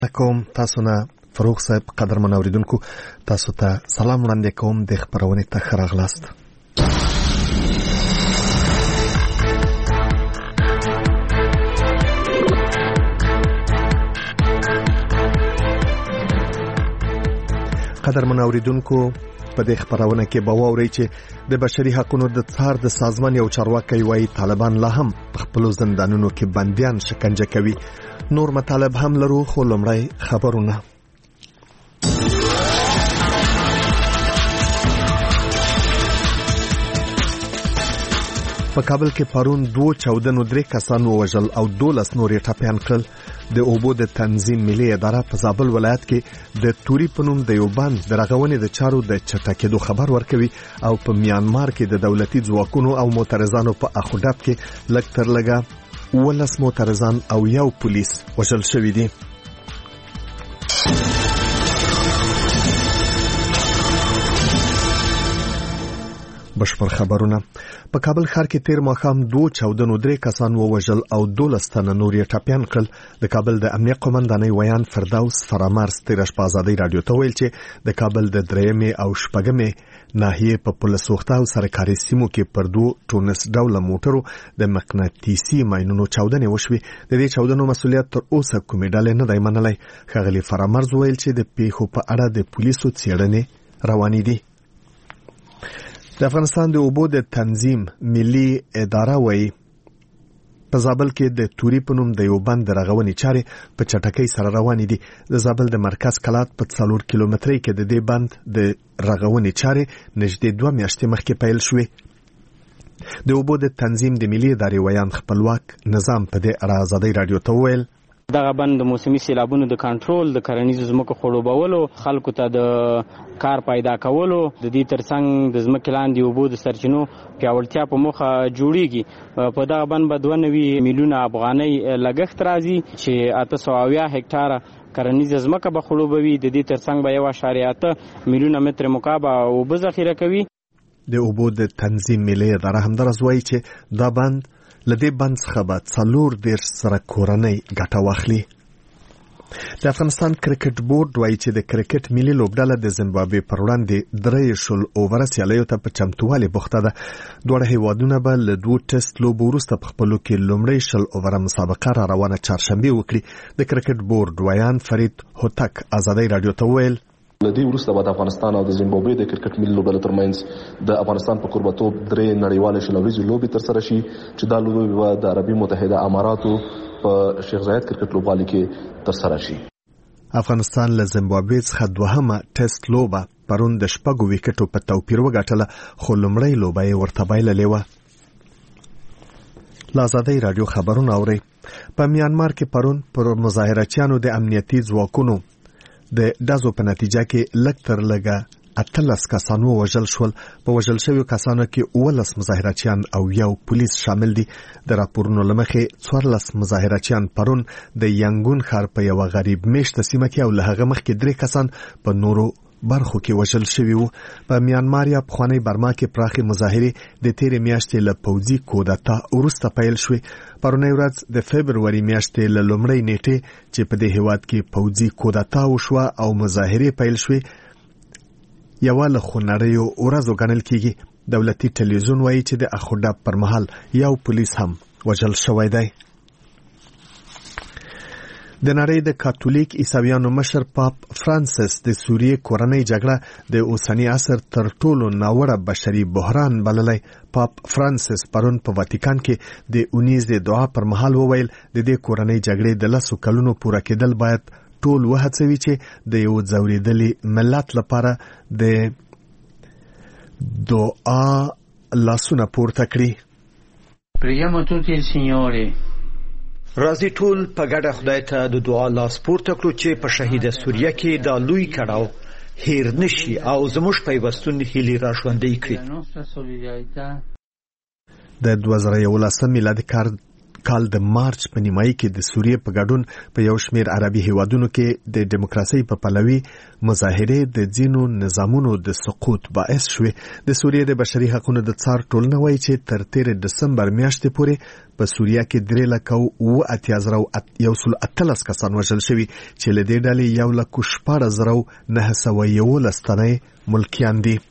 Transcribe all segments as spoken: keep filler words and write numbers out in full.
کوم تاسو نه فروغ صاحب قدرمن اوریدونکو تاسو ته سلام وړاندې کوم د خبرونه ته ښه راغلاست. قدرمن اوریدونکو په دې خبرونه کې به واورئ چې د بشري حقوقو د څار د سازمان یو چارواکي وايي طالبان لا هم په خپل زندانونو کې بنديان شکنجه کوي. نور مطالب هم لرو خو لومړی خبرونه. په کابل کې پرون دوه چودنو درې کسان ووژل او دولس نور یې ټپیان کړل. د اوبو د تنظیم ملي اداره په زابل ولایت کې د توري په نوم د یو بند د رغونې د چارو د چټکېدو خبر ورکوي او په میانمار کې د دولتي ځواکونو او معترضانو په اخوډب کې لږ تر لږه ولس معترضان او یو پولیس وژل شوي دي. بشپړ خبرونه. په کابل ښار کې تیر ماښام دوه چودنو درې کسان ووژل او دولس تنه نور یې ټپیان کړل. د کابل د امنیه قومندانۍ ویان فردوس فرامرز تیر شپه ازادي رادیو ته ویل چې د کابل د درېمې او شپږمې ناحیې په پولیسوخته او سرکاري سیمو کې پر دوه ټونس ډوله موټرو د مقناطیسي ماینونو چودنې وشوې. د دې چودنو مسؤلیت تر اوسه کومې ډلې نه دی منلی. ښاغلي فرامرز ویل چې د پیښو په اړه د پولیسو څېړنې روانې دي. د افغانستان د اوبو د تنظیم ملي اداره وایي په زابل کې د توري په نوم د یو بند د رغونې چارې په چټکۍ سره روانې دي. د زابل د مرکز کلات په څلور کیلومترۍ کې د دې بند د رغونې چارې نږدې دوه میاشتې مخکې پیل شوې. د اوبو د تنظیم د ملي ادارې ویان خپلواک نظام په دې اړه ازادي رادیو ته وویل دغه بند د موسمي سیلابونو د کنټرول، د کرنیزو ځمکو خړوبولو، خلکو ته د کار پیدا کولو، د دې ترڅنګ د ځمکې لاندې اوبو د سرچینو پیاوړتیا په موخه جوړیږي. په دغه بند به دوه نوي میلیونه افغانۍ لګښت راځي چې اته سوه اویا هکټاره کرنیزه ځمکه به خړوبوي. د دې ترڅنګ به یو اعشاریه اته میلیونه متر مکعب اوبه ذخیره کوي. د اوبو د تنظیم ملي اداره همدارس وایي چې دا بند لدې بند څخه به څلور دېرش سره کورنۍ ګټه واخلي. د افغانستان کرکټ بورډ وایي چې د کرکټ ملي لوبډله د زیمبابوې پر وړاندې درې شل اووره سیالیو ته په چمتووالي بوخته ده. دواړه هیوادونه به له دوو ټسټ لوبو وروسته په خپلو کې لومړۍ شل اووره مسابقه را روانه چهارشنبې وکړي. د کرکټ بورډ ویان فرید هوتک ازادي رادیو ته وویل لدی وروسته به د افغانستان او د زیمبابوې د کرکټ ملي لوبډلو ترمنځ د افغانستان په قربتوب درې نړیوالې شلوريزې لوبې ترسره شي چې دا لوبې به د عربي متحده اماراتو په شیخ زاید کرکټ لوبغالي کې ترسره شي. افغانستان له زیمبابوې څخه دوهمه ټیسټ لوبه پرون د شپږو وکټو په توپیر وګټله خو لومړۍ لوبه یې ورته بایللې وه. له ازادۍ راډیو خبرونه اورئ. په میانمار کې پرون پر مظاهرچیانو د امنیتي ځواکونو د ډزو په نتیجه کې لږ تر لږه اتلس کسان ووژل شول. په وژل شویو کسانو کې اوولس مظاهرچیان او یو پولیس شامل دي. د راپورونو له مخې څوارلس مظاهرچیان پرون د ینګون ښار په یوه غریب میشته سیمه کې او له هغه مخکې درې کسان په نورو برخو کې وژل شوي وو. په میانمار یا پخوانۍ برما کې پراخې مظاهرې د تېرې میاشتې له پوځي کودتا وروسته پیل شوې. پرونۍ ورځ د فبروري میاشتې له لومړۍ نیټې چې په دې هیواد کې پوځي کودتا وشوه او مظاهرې پیل شوې یوه له خونړیو ورځو ګڼل کېږي. دولتي ټلویزیون وایي چې د اخوډب پر مهال یو پولیس هم وژل شوی دی. د نړۍ د کاتولیک عیسویانو مشر پاپ فرانسیس د سوریې کورنۍ جګړه د اوسني عصر تر ټولو ناوړه بشري بحران بللی. پاپ فرانسیس پرون په واتیکان کې د اونیز د دعا پر مهال وویل د دې کورنۍ جګړې د لسو کلونو پوره کېدل باید ټول وهڅوي چې د یو ځورېدلي ملت لپاره د دعا لاسونه پورته کړي. Preghiamo tutti il Signore. راځي ټول په ګډه خدای ته د دعا لاس پورته کړو چې په شهیده سوریه کې دا لوی کړاو هیر نشي او زموږ پیوستون هیلې را ژوندۍ کړي. د دوه زره یولسم میلادي کال کال د مارچ په نیمایي کې د سوریې په ګډون په یو شمېر عربي هیوادونو کې د دیموکراسي په پلوي مظاهرې د ځینو نظامونو د سقوط باعث شوې. د سوریې د بشري حقوقو د څار ټولنه وایي چې تر تیر دسمبر میاشتې پورې په سوریه کې درې لکه او اتیا زره یو سل اتلس کسان وژل شوي چې له دې ډلې یو لک شپاړس زره نهه سوه یولس تنه ملکیان دي.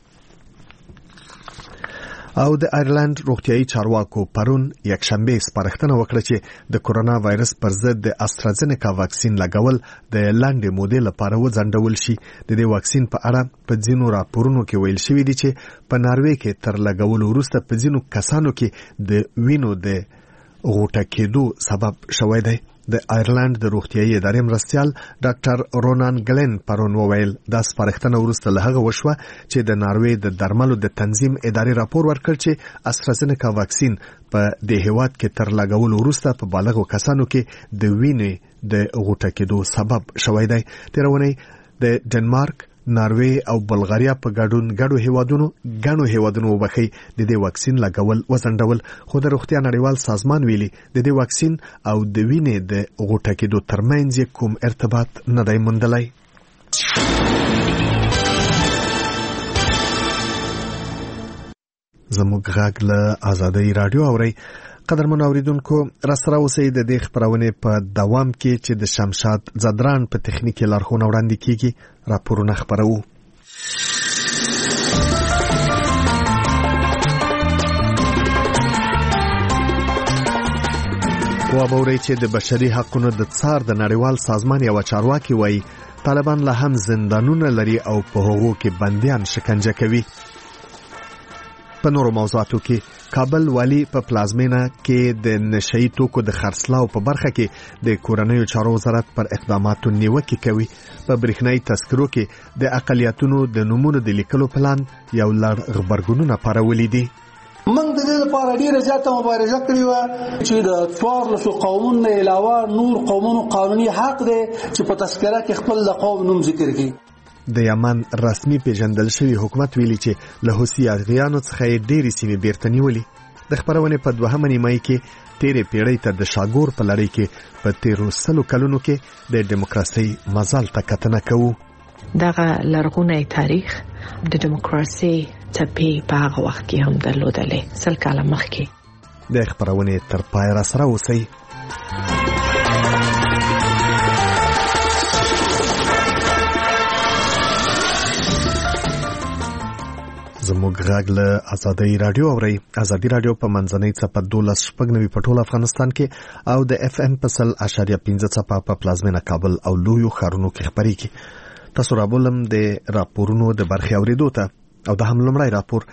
او د آیرلند روغتیايي چارواکو پرون یکشنبه سپارښتنه وکړه چې د کورونا وایرس پر ضد د استرازینیکا واکسین لګول د لاندې مودې لپاره وځنډول شي. د دې واکسین په اړه په ځینو راپورونو کې ویل شوی دی چې په ناروې کې تر لګولو وروسته په ځینو کسانو کې د وینو د غوټه کېدو سبب شوی دی. د آیرلند د روغتیايي ادارې مرستیال ډاکټر رونان ګلن پرون وویل دا سپارښتنه وروسته له هغه وشوه چې د ناروې د درملو د تنظیم ادارې راپور ورکړ چې استرازینیکا واکسین په دې هیواد کې تر لګولو وروسته په بالغو کسانو کې د وینې د غوټه کېدو سبب شوی دی. تیرونی د ډنمارک، ناروې او بلغاریا په ګډون ګډو هیوادونو ګڼو هیوادونو وبخي د دې واکسین لګول وځنډول. خو د روغتیا نړیوال سازمان ویلي د دې واکسین او د وینې د غوټه کېدو ترمنځ کوم ارتباط نه دی موندلی. زموږ غږ له آزادۍ رادیو اورئ. قدرمن اوریدونکو، راسره اوسئ د دې خبرونې په دوام کې چې د شمشاد زدران په تخنیکي لارښوونه وړاندې کیږي راپورونه خبرو. وابورئ چې د بشري حقوقو د څار د نړیوال سازمان یو چارواکي وایي طالبان لا هم زندانونه لري او په هغو کې بندیان شکنجه کوي. په نورو موضوعاتو کې کابل والی په پلازمینه کې د نشئی توکو د خرڅلاو په برخه کې د کورنیو چارو وزارت پر اقداماتو نیوکه کوي. په برېښنايي تذکرو کې د اقلیتونو د نومونو د لیکلو پلان یو لړ غبرګونونه پارولي دي. موږ د دې لپاره ډیره زیاته مبارزه کړې وه چې د څوارلسو قومونو علاوه نور قومونو قانوني حق دی چې په تذکره کې خپل د قوم نوم ذکر کړي. د یمن رسمي پیژندل شوی حکومت ویلي چې له حوثیانو څخه ډېرې سیمې بیرته نیولې. د خبرونې په دوهمه نیمایي کې تیرې پیړۍ ته د شاګور په لړۍ کې په تیرو سلو کلونو کې د دیموکراسۍ مزال ته کتنه کوو. دغه لرغونی تاریخ د دیموکراسۍ څپې په هغه وخت کې هم درلودلې سل کاله مخکې. د خبرونې تر پای را سره اوسئ. زموږ غږ له آزادۍ رادیو اورئ. آزادۍ رادیو په منځنۍ څپه دولس شپږ نوي په ټول افغانستان کې او د اف ام په سل اشاریه پنځه څپه په پلازمینه کابل او لویو ښارونو کې خپرېږي. تاسو رابولم د راپورونو د برخې اورېدو ته او د هم لومړی راپور.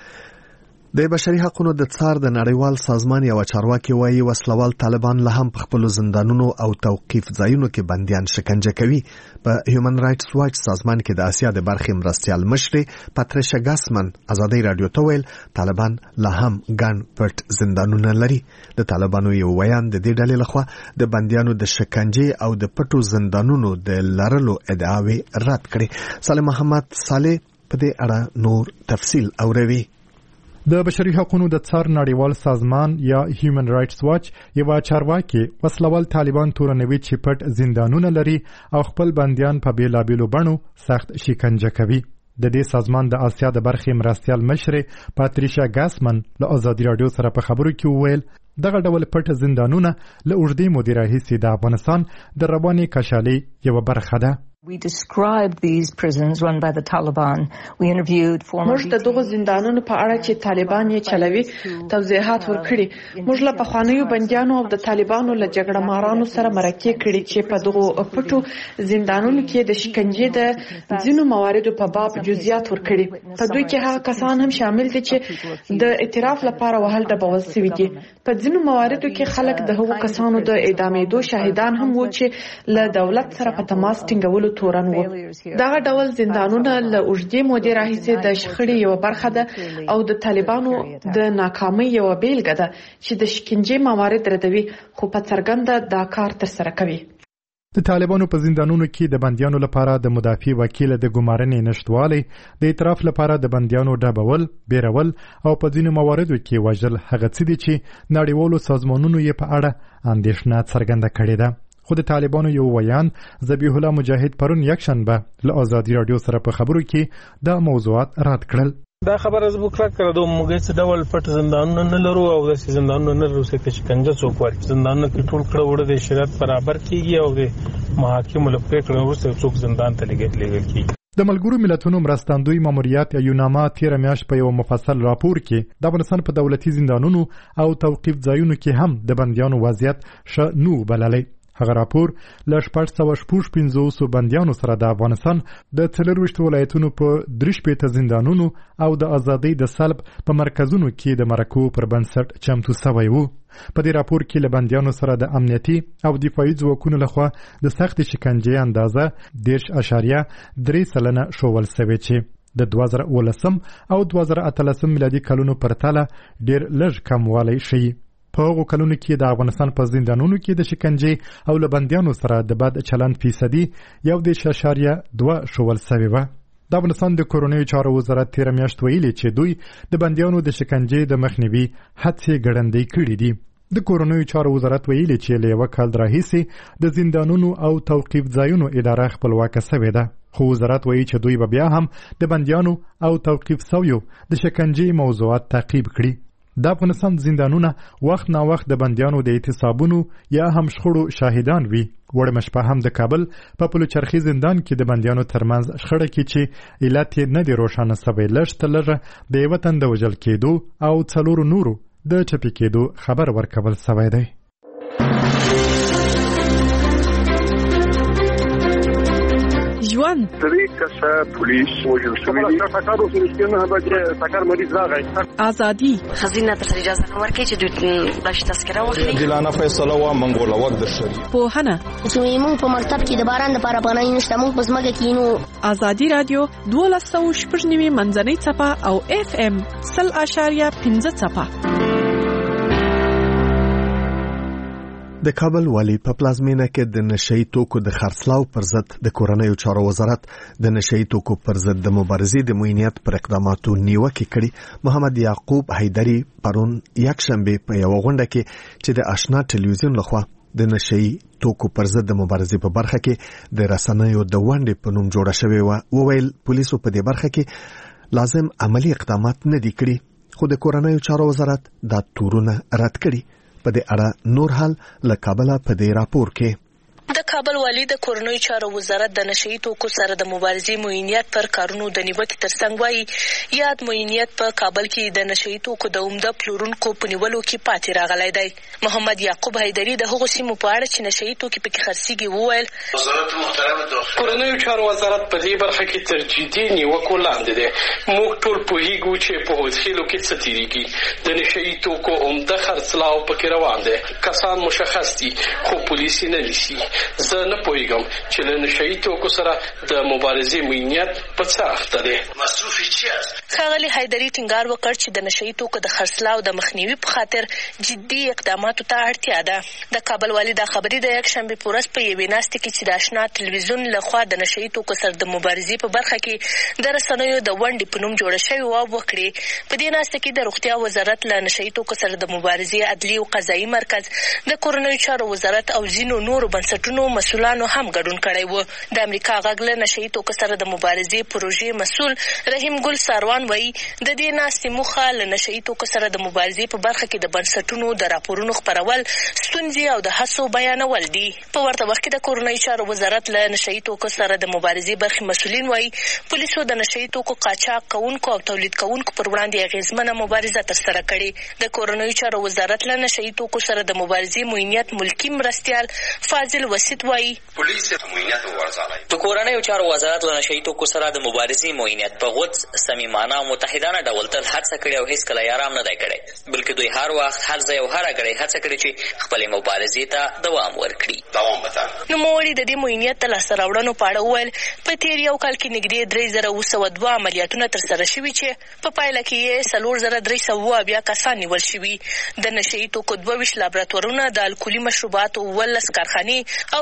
د بشري حقوقو د څار د نړیوال سازمان یو چارواکي وایي وسلوال طالبان له هم په خپل زندانونو او توقيف ځایونو کې بنديان شکنجه کوي. په هیومن رائټس واچ سازمان کې د اسیا د برخې مرستیال مشر پاتریشا ګاسمن آزادۍ رادیو ته ویل طالبان له هم ګڼ پټ زندانونه لري. د طالبانو یو ویان د دې ډلې لخوا د بنديانو د شکنجې او د پټو زندانونو د لرلو ادعاوې رد کړې. صالح محمد صالح په دې اړه نور تفصیل اوروي. د بشري حقوقو د څار نړیوال سازمان یا هیومن رائټس واچ یو چارواکي وسلوال طالبان تورنوي چې پټ زندانونه لري او خپل بنديان په بیلابیلو بڼو سخت شکنجه کوي. د دې سازمان د اسیا د برخې مرستیال مشر پاتریشا ګاسمن له آزادۍ رادیو سره په خبرو کې وویل دغه ډول پټ زندانونه له اوږدې مودې راهیسې د افغانستان د روانې کشالۍ یوه برخه ده. We described these prisons run by the Taliban. We interviewed former موږ د دغه زندانونو په اړه چې طالبان یې چلوي توضیحات ورکړي. موږ له پخوانیو بندیانو او د طالبانو له جګړه مارانو سره مرکه کړي چې په دغه پټو زندانونو کې د شکنجې د ځینو مواردو په باب جزئیات ورکړي. په دوی کې هغه کسان هم شامل دي چې د اعتراف لپاره وهل ډبول شوي دي. په ځینو مواردو کې خلک د هغو کسانو د اعدامېدو شاهدان هم وو چې له دولت سره په تماس ټینګولو تورن وو. دغه ډول زندانونه له اوږدې مودې راهیسې د شخړې یو برخه ده او د طالبانو د ناکامۍ یو بیلګه ده چې د شکنجې موارد ردوي خو په څرګنده دا کار ترسره کوي. د طالبانو په زندانونو کې د بندیانو لپاره د مدافع وکیل د ګمارنې نشټوالی د اعتراف لپاره د بندیانو ډبول، بیرول او په ځینو مواردو کې وژل هغه څه دي چې نړیوالو سازمانونو یې په اړه اندېښنه څرګنده کړې ده. خو د طالبانو یو ویان ذبیح الله مجاهد پرون یکشنبه له آزادي رادیو سره په خبرو کې دا موضوعات رد کړل. دا خبره زه وکړه کړه موږ څه ډول پټ زندانونه نه لرو او د زندانونو نه لرو چې شکنجه څوک ورکړي. زندانونه کې ټول کړه وړه د شریعت برابر کیږي او د محاکمو له پریکړې وروسته څوک زندان ته لېږل کیږي. د ملګرو ملتونو مرستندوی ماموریت یوناما تیر میاشت په یو مفصل راپور کې د افغانستان په دولتي زندانونو او توقیف ځایونو کې هم د بندیانو وضعیت ښه نه بللی. هغه راپور له شپږ سوه شپږ پنځوس بندیانو سره د افغانستان د څلرویشت ولایتونو په درې شپېته زندانونو او د ازادۍ د سلب په مرکزونو کې د مرکو پر بنسټ چمتو سوی و. په دې راپور کې له بندیانو سره د امنیتي او دفاعي ځواکونو لخوا د سخت شکنجې اندازه دېرش اشاریه درې سلنه ښوول سوې چې د دوه زره اوولسم او دوه زره اتلسم میلادي کلونو پرتله ډېر لږ کموالی ښیي. په هغو کلونو کې د افغانستان په زندانونو کې د شکنجې او له بندیانو سره د بد چلند فیصدي یو دېرش اشاریه دوه ښوول سوې وه. د افغانستان د کورنیو چارو وزارت تېره میاشت ویلي چې دوی د بندیانو د شکنجې د مخنیوي هڅې ګړندۍ کړي دي. د کورنیو چارو وزارت ویلي چې له یوه کال راهیسې د زندانونو او توقیف ځایونو اداره خپلواکه سوې ده. خو وزارت وایي چې دوی به بیا هم د بندیانو او توقیف سویو د شکنجې موضوعات تعقیب کړي. د افغانستان زندانونه وخت نا وخت د بندیانو د اعتصابونو یا هم شخړو شاهدان وي. وړمه شپه هم د کابل په پلوچرخي زندان کې د بندیانو ترمنځ شخړه کې چې علت یې نه دی روښانه سوی لږ تر لږه د یوه تن د وژل کېدو او څلورو نورو د چپي کېدو خبر ورکول سوی دی. ژوند درې کسه پولیس وژل شوي دي. ټکر وسو نه بچ ټکر مریض راغی. ازادي خزینه ته اجازه نه ورکړي چې دوی باش تذکره واخلي. جلانه فیصله وا منګول وخت د شری. پوهنه چې موږ په مکتب کې د باران لپاره پناه نشته موږ په ځمکه کې نو. ازادي رادیو دولس سوه شپږ نوي منځنۍ څپه او اف ام سل اشاریه پنځه څپه. د کابل والی په پلازمینه کې د نشئی توکو د خرڅلاو پر ضد د کورنیو چارو وزارت د نشئی توکو پر ضد د مبارزې د معینیت پر اقداماتو نیوکه کړې. محمد یعقوب حیدری پرون یکشنبه په یو غونډه کې چې د آشنا ټلویزیون لخوا د نشئی توکو پر ضد د مبارزې په برخه کې د رسنیو د ونډې په نوم جوړه شوې و وویل پولیسو په دې برخه کې لازم عملی اقدامات نه دي کړی خو د کورنیو چارو وزارت دا تورونه رد کړي. په دې اړه نور حال له کابل په دې راپور کې د کابل والی د کورنیو چارو وزارت د نشئی توکو سره د مبارزې معینیت پر کارونو د نیوکې ترڅنګ وایي یاد معینیت په کابل کې د نشئی توکو د عمده پلورونکو په نیولو کې پاتې راغلی دی. محمد یعقوب حیدری د هغو سیمو په اړه چې نشئی توکي پکې خرڅېږي وویل وزارت محترم د کورنیو چارو وزارت په دې برخه کې تر جدي نیوکو لاندې دی. موږ ټول پوهیږو چې په هوسیلو کې څه تیریږي. د نشئی توکو عمده خرڅلاو پکې روان دی. کسان مشخص دي خو پولیس نه نیسي. زه نه پوهیږم چې له نشئی توکو سره د مبارزې معینیت په څه اخته دی. مصرف چیرته ښاغلي حیدری ټینګار وکړ چې د نشئی توکو د خرڅلاو د مخنیوي په خاطر جدي اقداماتو ته اړتیا ده. د کابل والی دا خبرې د یکشنبې په ورځ په یوې ناستې کې چې د آشنا ټلویزیون لخوا د نشئی توکو سره د مبارزې په برخه کې د رسنیو د ونډې په نوم جوړه شوې وه وکړې. په دې ناسته کې د روغتیا وزارت له نشئی توکو سره د مبارزې عدلي او قضایي مرکز د کورنیو چارو وزارت او ځینو نورو بنسټونو مسؤلانو هم ګډون کړی و. د امریکا غږ له نشئی توکو سره د مبارزې پروژې مسؤل رحیم ګل ساروان وایي د دې ناستې موخه له نشئی توکو سره د مبارزې په برخه کې د بنسټونو د راپورونو خپرول، ستونزې او د هڅو بیانول دي. په ورته وخت کې د کورنیو چارو وزارت له نشئی توکو سره د مبارزې برخې مسؤلین وایي پولیسو د نشئی توکو قاچاق کوونکو او تولید کوونکو پر وړاندې اغیزمنه مبارزه ترسره کړې. د کورنیو چارو وزارت له نشئی توکو سره د مبارزې معینیت ملکی مرستیال فاضل وسیط وایي پولیس معینیت ورزالای د کورنیو چارو وزارت له نشئی توکو سره د مبارزې معینیت په غوڅ صمیمانه او متحدانه ډول تل هڅه کړې او هیڅ کله یې آرام نه دی کړی، بلکې دوی هر وخت هر ځای او هر اګړی هڅه کړې چې خپلې مبارزې ته دوام ورکړي. دوام وکړي. نوموړي د دې معینیت ته لاسته راوړنو په اړه وویل په تېر یو کال کې نږدې درې زره اوه سوه دوه عملیاتونه ترسره شوي چې په پایله کې یې څلور زره درې سوه اویا کسان نیول شوي. د نشئی توکو دوه ویشت لابراتوارونه، د الکولي مشروباتو اوولس کارخانې او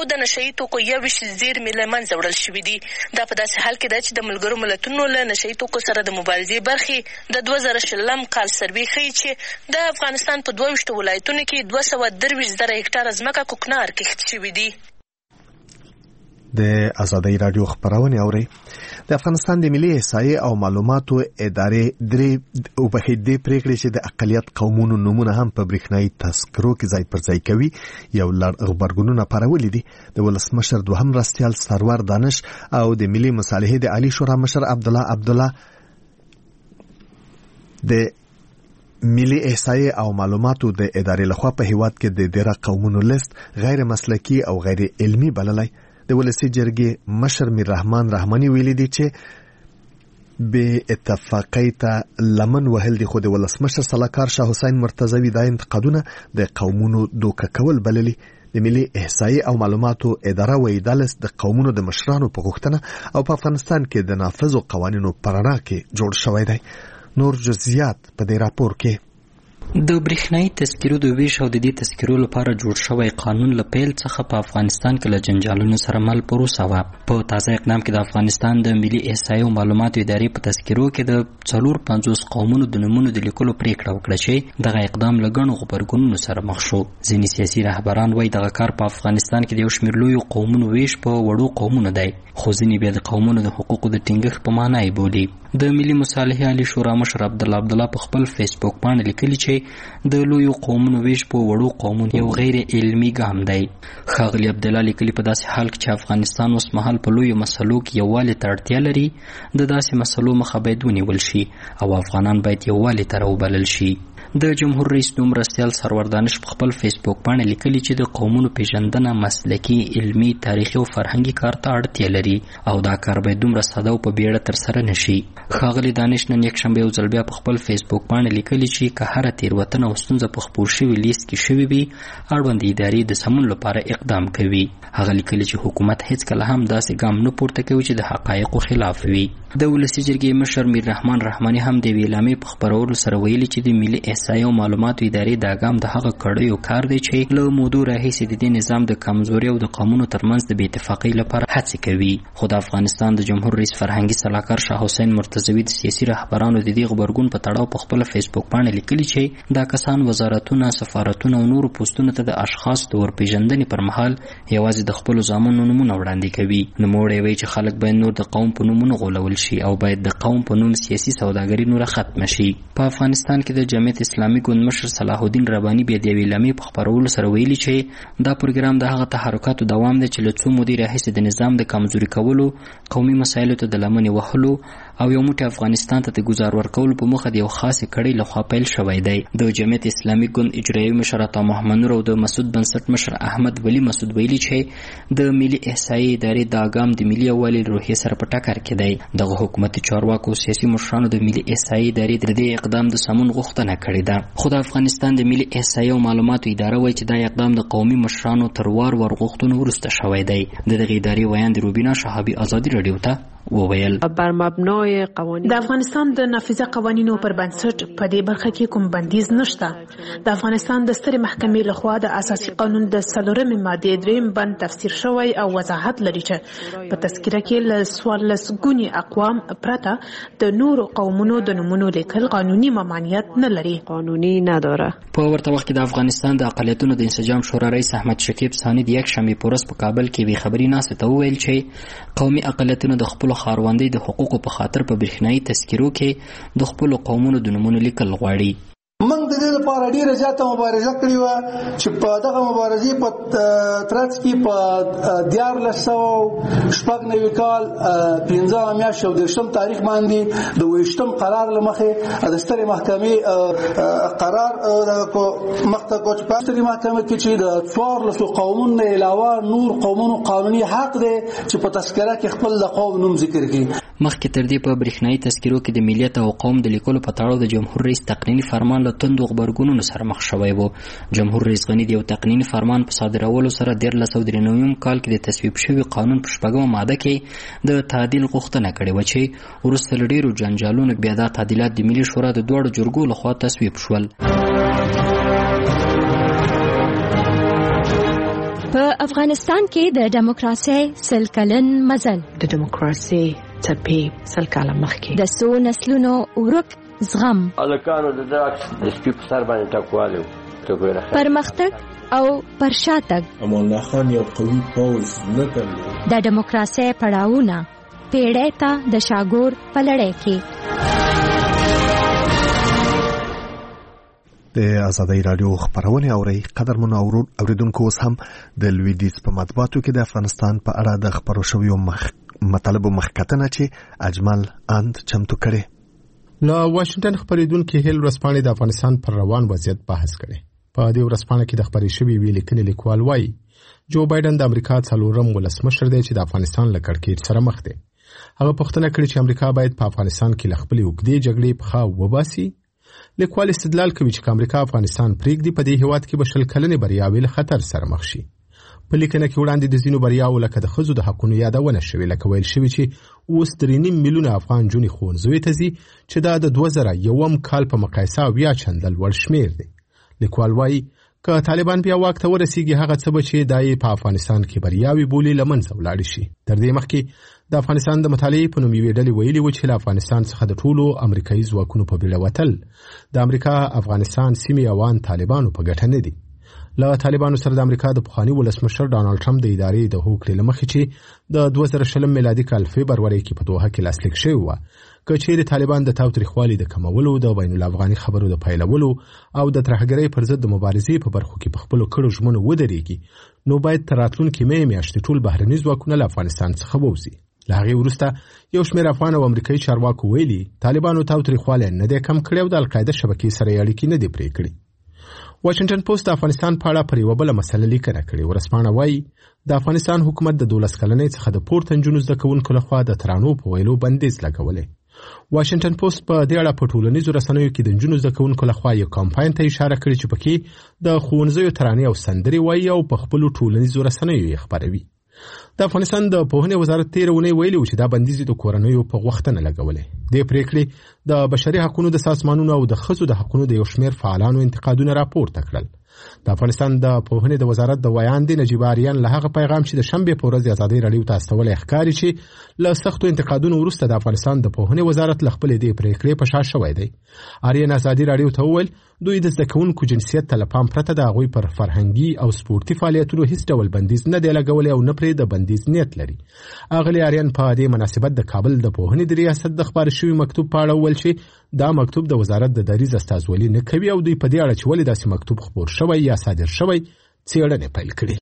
د نشهیي توکو یوویشت زیرمې له منځه وړل شوي دي. دا په داسې حال کې ده چې د ملګرو ملتونو له نشهیي توکو سره د مبارزې برخې د دوه زره شلم کال سروې ښیي چې د افغانستان په دوه ویشتو ولایتونو کې دوه سوه درویشت زره هکټاره ځمکه کوکنار کښت شوي دي. د آزادۍ راډیو خبرونه اوري. د افغانستان د ملي احصایې او معلوماتو ادارې درې او په دې پریکړې چې د اقلیت قومونو نمونه هم په برېښنايي تذکرو کې ځای پر ځای کوي یو لړ خبرګونونه پارولې دي. د ولسمشر دوهم مرستیال سرور دانش او د ملي مصالحې د عالی شورا مشر عبدالله عبدالله د ملي احصایې او معلوماتو د ادارې لخوا په هیواد کې د ډېر قومونو لیست غیر مسلکي او غیر علمي بللی. د ولسی جرګې مشر میر رحمان رحماني ویلي دي چې به اتفاقی ته لمن وهل دي. خو د ولسمشر صلاحکار شاه حسین مرتضوی دا انتقادونه د قومونو دوکه کول بللي. د ملي احصایې او معلوماتو اداره وایي دا لیست د قومونو د مشرانو په غوښتنه او په افغانستان کې د نافذو قوانینو په رڼا کې جوړ شوی دی. نور جزئیات په دې راپور کې. د برېښنايي تذکرو د ویش او د دې تذکرو لپاره جوړ شوی قانون له پیل څخه په افغانستان کې له جنجالونو سره مل پروسه وه. په تازه اقدام کې د افغانستان د ملي احصایې او معلوماتو ادارې په تذکرو کې د څلور پنځوس قومونو د نومونو د لیکلو پریکړه وکړه چې دغه اقدام له ګڼو غبرګونونو سره مخ شو. ځینې سیاسي رهبران وایي دغه کار په افغانستان کې د یو شمېر لویو قومونو ویش په وړو قومونو دی، خو ځینې بیا د قومونو د حقوقو د ټینګښت په معنا یې بولي. د ملي مصالحې عالی شورا مشر عبدالله عبدالله په خپل فیسبوک باندې لیکلي چې د لویو قومونو ویش په وړو قومونو یو غیر علمي ګام دی. ښاغلي عبدالله لیکلي په داسې حال کې چې افغانستان اوس مهال په لویو مسلو کې یووالي ته اړتیا لري، د داسې مسلو مخه باید ونیول شي او افغانان باید یووالي ته راوبلل شي. د جمهور رئیس دوم مرستیال سرور دانش په خپل فیسبوک باندې لیکلي چې د قومونو پیژندنه مسلکي، علمي، تاریخي او فرهنګي کار ته اړتیا لري او دا کار باید دومره ساده او په بیړه ترسره نشي. ښاغلي دانش نن یکشنبه یو ځل بیا په خپل فیسبوک باندې لیکلي چې که هره تېروتنه او ستونزه په خپور شوي لیست کې شوې وي، اړوند ادارې د سمون لپاره اقدام کوي. هغه لیکلي چې حکومت هیڅکله هم داسې ګام نه پورته کوي چې د حقایقو خلاف وي. د ولسي جرګې مشر میر رحمان رحماني هم د یوې اعلامیې په خپرولو سره ویلي چې د ملي احصایې او معلوماتو ادارې دا ګام د هغه کړیو کار دی چې له مودو راهیسې د دې نظام د کمزوري او د قومونو ترمنځ د بې اتفاقۍ لپاره هڅې کوي. خو د افغانستان د جمهور رئیس فرهنګي صلاحکار شاه حسین مرتضوی د سیاسي رهبرانو د دې غبرګون په تړاو په خپل فیسبوک باندې لیکلي چې دا کسان وزارتونه، سفارتونه او نورو پوسټونو ته د اشخاص د ورپېژندنې پر مهال یوازې د خپلو زامنو نومونه وړاندې کوي. نوموړی وایي چې خلک باید نور د قوم په نومونو غولول شي او باید د قوم په نوم سیاسي سوداګري نوره ختمه شي. په افغانستان کې د جمعیت اسلامي ګوند مشر صلاح الدین رباني بیا د یوې اعلامیې په خپرولو سره ویلي چې دا پروګرام د هغه تحرکاتو دوام دی چې له څو مودې راهیسې د نظام د کمزوري کولو، قومي مسایلو ته د لمنې وهلو او یو موټی افغانستان ته د ګزار ورکولو په موخه د یو خاصې کړۍ لخوا پیل شوی دی. د جمعیت اسلامي ګوند اجرایي مشر عطا محمد نور او د مسعود بنسټ مشر احمد ولی مسعود ویلي چې د ملي احصایې ادارې دا ګام د ملي یووالي روحیې سره په ټکر کې دی. دغه حکومتي چارواکو او سیاسي مشرانو د ملي احصایې ادارې د دې اقدام د سمون غوښتنه کړې ده. خو د افغانستان د ملي احصایې او معلوماتو اداره وایي چې دا اقدام د قومي مشرانو تر وار ور غوښتنو وروسته شوی دی. د دغې ادارې ویان د روبینا شهابي ازادي راډیو ته وویل بر مبنای قوانین د افغانستان د نافذه قوانینو پر بنسټ په دې برخه کې کوم بندیز نشته. د افغانستان د سترې محکمې لخوا د اساسي قانون د څلورمې مادې دریم بند تفسیر شوی او وضاحت لري چې په تذکره کې له څوارلس ګونې اقوام پرته د نورو قومونو د نومونو لیکل قانوني ممانعت نه لري، قانوني نداره. په ورته وخت کې د افغانستان د اقلیتونو د انسجام شورا رئیس احمد شکیب ثاني د یکشنبې په ورځ په کابل کې وی خبري ناسته ته وویل چې قومي اقلیتونو د خپلو خاروندۍ د حقوقو په خاطر په برېښنايي تذکرو کې د خپلو قومونو د نومونو لیکل غواړي. موږ د دې لپاره ډیره زیاته مبارزه کړې وه چې په دغه مبارزې په ترڅ کې په دیارلس سوه شپږ نوي کال پنځمه میاشت او دېرشم تاریخ باندې د ویشتم قرار له مخې د سترې محکمې قرار مخته کو چې په سترې محکمې کې چې د څوارلسو قومونو نه علاوه نور قومونو قانوني حق دی چې په تذکره کې خپل د قوم نوم ذکر کړي. مخکې تر دې په برېښنايي تذکرو کې د ملیت او قوم د لیکلو په تړاو د جمهور رئیس تقنیني فرمان له توندو غبرګونونو سره مخ شوی و. جمهور رئیس غني د یو تقنیني فرمان په صادرولو سره دیارلس سوه درې نویم کال کې د تصویب شوي قانون په شپږمه ماده کې د تعدیل غوښتنه کړې وه چې وروسته له ډېرو جنجالونو بیا دا تعدیلات د ملي شورا د دواړو جرګو لخوا تصویب شول. په افغانستان کې د دیموکراسي سل کلن مزل د دیموکراسي څپې سل کاله مخکې د څو نسلونو ورک زغم الکانو د داکس د سپیپ سر باندې ټکواله پرمختګ او پرشاتګ امان الله خان یو قوي پوځ نه درلود. د دیموکراسي پړاوونه پیړۍ ته د شاګور په لړۍ کې د آزادۍ رادیو خبرونه اوري. قدرمن اوریدونکو اوس هم د لویدیز په مطبوعاتو کې د افغانستان په اړه د خبرو شویو مخ مطالب مخکتنه چې اجمل اند چمتو کړي. لا واشنگټن خبرېدونکو هیل ورسپانې د افغانستان پر روان وضعیت بحث کړي. په دې ورسپانې کې د خبرې شوی ویل کېنې لیکوال وایي جو بایدن د امریکا څلورم ولسمشر دی چې د افغانستان له کړکېچ سره مخ دی. هغه پوښتنه کړې چې امریکا باید په افغانستان کې له خپلې اوږدې جګړې په خوا وباسي. لیکوال استدلال کوي چې امریکا افغانستان پریږدي په دې هیواد کې بشل کلنې بریاوې له خطر سره مخ شي. په لیکنه کې وړاندې د ځینو بریاو لکه د ښځو د حقونو یادونه شوې، لکه ویل شوي چې اوس درې نیم میلیونه افغان جونې ښوونځیو ته ځي چې دا د دوه زره یوم کال په مقایسه اویا چنده لوړ شمېر دی. لیکوال وایي که طالبان بیا واک ته ورسیږي هغه څه به چې دا یې په افغانستان کې بریاوې بولي له منځه ولاړې شي. تر دې مخکې د افغانستان د مطالعې په نوم یوې ډلې ویلي و چې له افغانستان څخه د ټولو امریکایي ځواکونو په بیړه وتل د امریکا افغانستان سیمې اوان طالبانو په ګټه نه دي. له طالبانو سره د امریکا د پخواني ولسمشر ډانلډ ټرمپ د ادارې د هوکړې له مخې چې د دوه زره شلم میلادي کال فبروري کې په دوحه کې لاسلیک شوی و، که چیرې طالبان د تاوتریخوالي د کمولو، د بین الافغاني خبرو د پیلولو او د ترهګرۍ پر ضد د مبارزې په برخو کې په خپلو کړو ژمنو ودرېږي، نو باید تر راتلونکي مې میاشتې ټول بهرني ځواکونه له افغانستان څخه ووځي. له هغې وروسته یو شمېر افغان او امریکایي چارواکو ویلي طالبانو تاوتریخوالی نه دی کم کړی او د القاعده شبکې سره یې اړیکې نه دي پرې کړي. واشنگټن پوسټ د افغانستان په اړه پر یوه بله مسله لیکنه کړې. ورسپانه وایي د افغانستان حکومت د دولس کلنۍ څخه د پورته نجونو زده کوونکو لخوا د ترانو په ویلو بندیز لګولی. واشنگټن پوسټ په دې اړه په ټولنیزو رسنیو کې د نجونو زده کوونکو لخوا یو کمپاین ته اشاره کړې چې پکې د ښوونځیو ترانې او سندرې وایي او په خپلو ټولنیزو رسنیو یې خپروي. د افغانستان د پوهنې وزارت تېره اونۍ ویلي و چې دا بندیز د کورنیو په غوښتنه لګولی. دې پریکړې د بشري حقونو د سازمانونو او د ښځو د حقونو د یو شمېر فعالانو انتقادونه راپورته کړل. د افغانستان د پوهنې د وزارت د ویاندې نجیب آریان له هغه پیغام چې د شنبې په ورځ ازادۍ راډیو ته استولی ښکاري چې له سختو انتقادونو وروسته د افغانستان د پوهنې وزارت له خپلې دې پریکړې په شا شوی دی. آریان ازادۍ راډیو ته وویل دوی د زده کوونکو جنسیت ته له پام پرته د هغوی پر فرهنګي او سپورتي فعالیتونو هیڅ ډول بندیز نه دی لګولی او نه پرې د بندیز نیت لري. اغلې آریان په دې مناسبت د کابل د پوهنې د ریاست د خپاره شوي مکتوب په اړه وویل چې دا مکتوب د وزارت د دریځ استازولي نه کوي او دوی په دې اړه چې ولې داسې مکتوب خپور شوی یا صادر شوی څېړنې پیل کړي.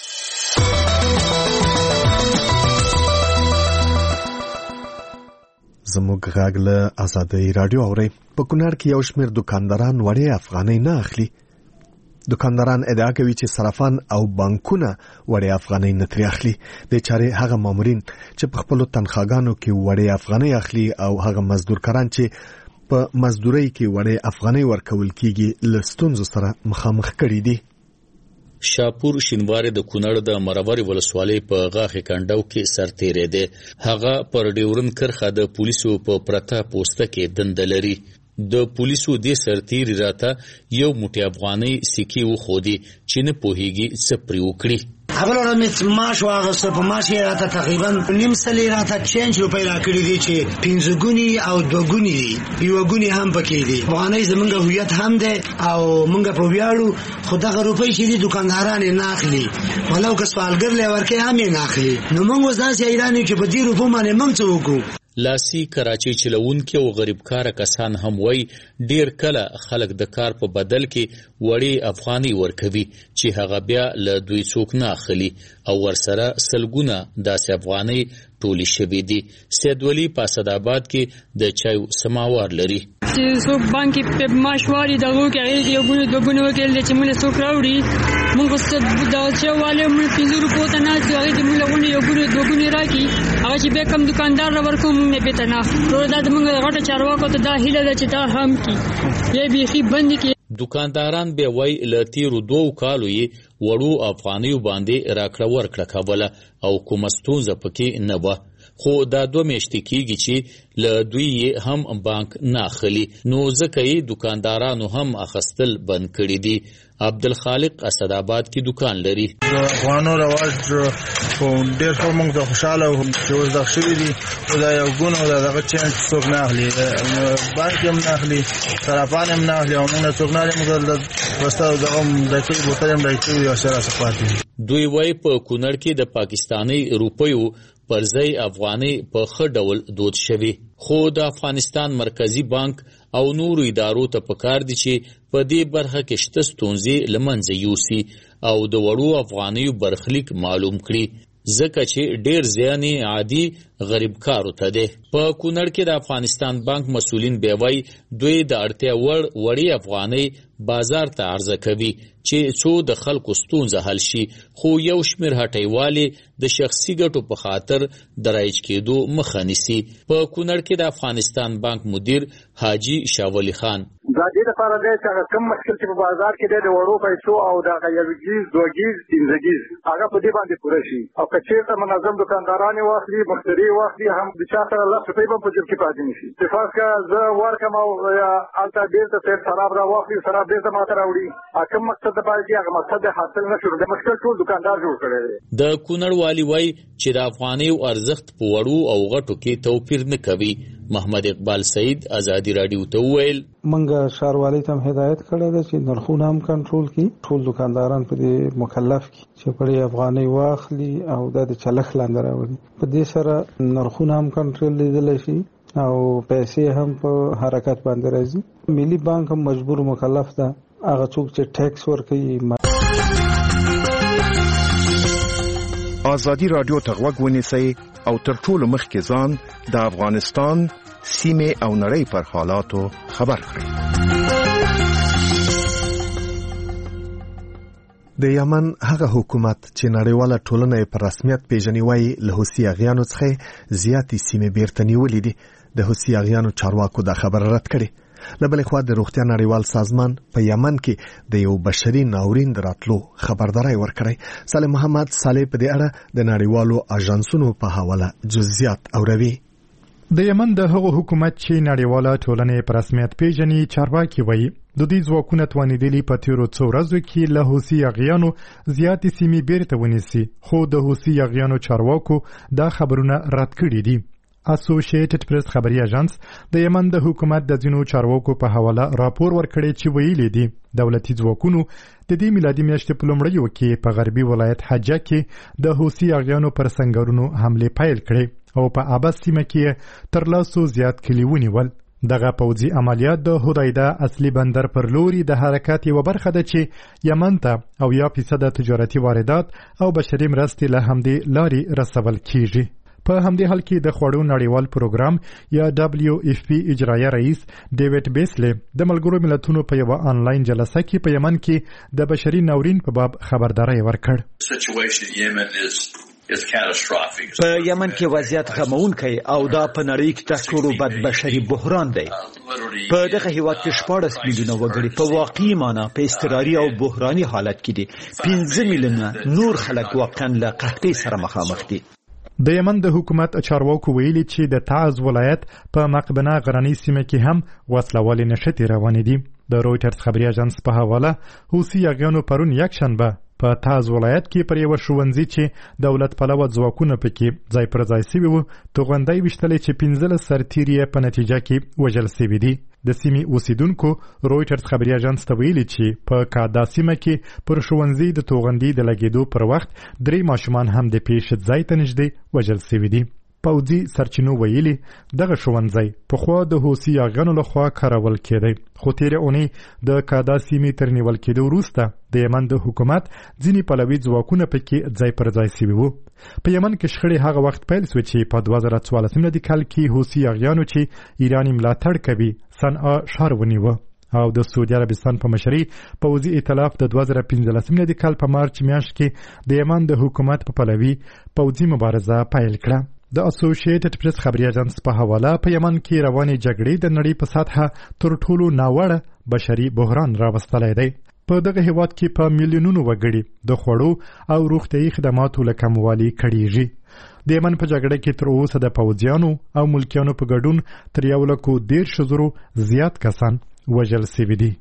زموږ غږ له آزادۍ راډیو اورئ. په کونړ کې یو شمېر دکانداران وړې افغانۍ نه اخلي. دکانداران ادعا کوي چې صرافان او بانکونه وړې افغانۍ نه ترې اخلي. د چارې هغه مامورین چې په خپلو تنخواګانو کې وړې افغانۍ اخلي او هغه مزدورکاران چې په مزدورۍ کې وړې افغانۍ ورکول کیږي له ستونزو سره مخامخ کړي دي. شاپور شینواري د کونړ د مروري ولسوالۍ په غاخې کندو کې سرتیری دی. هغه پر ډیورن کرخه د پولیسو په پرته پوسټه کې دنده لري. د پولیسو د سرتیری راته یو موټی افغانۍ سکی و خودي چې نه پوهیږي څه پرې وکړي. اول ورځ ماش واغسته په ماش یې راته تقریبا نیم سلې راته چینج روپۍ راکړي دي چې پنځه ګوني او دوه ګوني دي، یو ګوني هم پکې دي. افغانۍ زمونږ هویت هم دی او مونږ په ویاړو، خو دغه روپۍ چې دي دکانداران یې نه اخلي، ولو که سوالګر لی ورکوي هم یې نه اخلي. نو مونږ اوس داسې حیران یو چې په دې روپو باندې مونږ څه وکړو. لاسي کراچۍ چلونکي او غریب کار کسان هم وای ډیر کله خلک د کار په بدل کې وړي افغاني ورکوي چې هغه بیا له دوی څوک نه اخلي او ورسره سلګونه داسې افغاني ټولې شوي دي. سید ولی په اسداباد کې د چایو سماوار لري. چې څوک بانک په ماشواري دغه کې هغه یو ګونې دوه ګونې وکړل چې موږ څوک راوړي موږ څه دا چې والے موږ پنځه روپو ته نه چې هغه موږ له یو ګونې دوه ګونې راکې هغه چې به کم دکاندار را ورکو موږ نه پته نه ټول دا موږ غټه چارواکو ته دا هیله ده چې دا هم کی یې بيخي بند کی. دکانداران به وای ل تیرو دوه کالو یې وړو افغانیو باندې راکړه ورکړه کوله او کومه ستونزه پکې نه وه. خو دا دوه میاشتې کېږي چې له دوی یې هم بانک نه اخلي، نو ځکه یې دوکاندارانو هم اخیستل بند کړي دي. عبدالخالق اسدآباد کې دکان لري. د افغانو رواج خو ډېر ښه موږ ته خوشحاله وو چې اوس دغه شوي دي، خو دا یو ګون او دغه چینج څوک نه اخلي، بانک هم نه اخلي، صرافان هم نه اخلي او موږ نه څوک نه اخلي. موږ د وستا دغه ډای کړي بوتل هم ډای کړي او سره پاتې. دوی وایي په کونړ کې د پاکستاني روپیو پر ځای افغاني په ښه ډول دود شوي، خو د افغانستان مرکزی بانک او نورو ادارو ته پکار دي چې په دې برخه کې شته ستونزې له منځه یوسي او د وړو افغانیو برخلیک معلوم کړي، ځکه چې ډېر زیان یې عادي غریب کارو ته دی. په کونړ کې د افغانستان بانک مسؤلین بیا وایي دوی د اړتیا وړ وړې افغانۍ بازار ته عرضه کوي چې څو د خلکو ستونزه حل شي، خو یو شمېر هټیوالې د شخصي ګټو په خاطر د رایج کېدو مخه نیسي. په کونړ کې د افغانستان بانک مدیر حاجي شاولی خان دا دې لپاره دی چې هغه کوم مشکل چې په بازار کې دی د وړو پیسو او د هغه یوګیز دوګیز پنځګیز هغه په دې باندې پوره شي، او که چېرته منظم دکانداران واخلي مشتري واخلي هم د چا سره لس روپۍ به په جیب کې پاتې نه شي. اتفاق که زه ورکړم او هلته بېرته صاحب شراب را واخلي شراب بېرته ماته راوړي، کوم مقصد دپاره چې هغه مقصد یې حاصل نه شو، د مشکل ټول دکاندار جوړ کړی دی. د کونړ والي وایي چې د افغانیو ارزښت په وړو او غټو کې توپیر نه کوي. محمد اقبال سعید ازادي راډیو ته وویل منګه ښاروالۍ ته هم هدایت کړی دی چې نرخونه هم کنټرول کړي، ټول دکانداران په دې مکلف کړي چې پړې افغانۍ واخلي او دا د چلښت لاندې راوړي. په دې سره نرخونه هم کنټرول لیدلی شي او پیسې هم په حرکت باندې راځي. ملي بانک هم مجبور مکلف ده هغه څوک چې ټیکس ورکوي. ازادي راډیو ته غوږ ونیسئ او تر ټولو مخکې ځان د افغانستان سیمې او نړۍ پر حالاتو خبر کړئ. د یمن هغه حکومت چې نړیواله ټولنه په رسمیت پیژني وایي له حوثي اغیانو څخه زیاتې سیمې بیرته نیولې دي. د حوثي اغیانو چارواکو دا خبره رد کړې. له بلې خوا د روغتیا نړیوال سازمان په یمن کې د یو بشري ناورین د راتلو خبرداری ورکړی. صالح محمد صالح په دې اړه د نړیوالو اژانسونو په حواله جزئیات اوروي. د یمن د هغو حکومت چې نړیواله ټولنه په رسمیت پیژني چارواکي وایي د دې ځواکونو توانیدلي په تیرو څو ورځو کې له حوثي اغیانو زیاتې سیمې بیرته ونیسي، خو د حوثي اغیانو چارواکو دا خبرونه رد کړي دي. اسوسییټډ پریس خبري اژانس د یمن د حکومت د ځینو چارواکو په حواله راپور ورکړی چې ویلي دي دولتي ځواکونو د دې میلادي میاشتې په لومړیو کې په غربي ولایت حجه کې د حوثي اغیانو پر سنگرونو حمله پیل کړې او په ابس سیمه کې تر لاسو زیات کلي ونیول. دغه پوځي عملیات د هدایده اصلي بندر پر لوري د حرکت یو برخه ده چې یمن ته او یا فیصد تجارتي واردات او بشري مرستې له همدې لارې رسول کیږي. په همدې حال کې د خوړو نړیوال پروګرام یا دبلیو اف پی اجرایي رئیس ډیوډ بیسلی د ملګرو ملتونو په یو آنلاین جلسه کې په یمن کې د بشري ناورین په باب خبرداری ورکړ. په یمن کې وضعیت غمونکی او دا په نړۍ کې تر ټولو بد بشري بحران دی. په دغه هیواد کې شپاړس میلیونه وګړي په واقعي معنا په اضطراري او بحراني حالت کې دي. پنځه میلیونه نور خلک واقعا له قحطۍ سره مخامخ دي. د یمن د حکومت چارواکو ویلي چې د تعز ولایت په مقبنه غرنۍ سیمه کې هم وسلوالې نشتې روانې دي. د رویټرز خبري اژانس په حواله حوثي اغیانو پرون یکشنبه په تعز ولایت کې پر یو ښوونځي چې دولت پلوه ځواکونه پکې ځای پر ځای سوي وو توغندۍ وشتلې چې پنځلس سرتیري په نتیجه کې وژل سوي دي. د سیمې اوسیدونکو رویټرز خبري اژانس ته ویلي چې په کادا سیمه کې پر ښوونځي د توغندۍ د لګېدو پر وخت درې ماشومان هم د پیښې ځای ته نږدې وژل سوي دي. پوځي سرچینو ویلي دغه ښوونځی پخوا د حوثي اغیانو لخوا کارول کېدی، خو تېرې اونۍ د کادا سیمې تر نیول کېدو وروسته د یمن د حکومت ځینې پلوي ځواکونه پکې ځای پر ځای سوي وو. په یمن کې شخړې هغه وخت پیل سوې چې په دوه زره څوارلسم میلادي کال کې حوثي اغیانو چې ایران ملاتړ کوي صنعا ښار ونیوه او د سعودي عربستان په مشرۍ پوځي ائتلاف د دوه زره پنځلسم میلادي کال په مارچ میاشت کې د یمن د حکومت په پلوي پوځي مبارزه پیل کړه. د اسوسییټډ پریس خبري اژانس په حواله په یمن کې روانې جګړې د نړۍ په سطحه تر ټولو ناوړه بشري بحران راوستلی دی. په دغه هیواد کې په میلیونونو وګړي د خوړو او روغتیايي خدماتو له کموالي کړیږي. د یمن په جګړه کې تر اوسه د پوځیانو او ملکیانو په ګډون تر یو لکو دېرش زرو زیات کسان وژل سوي دي.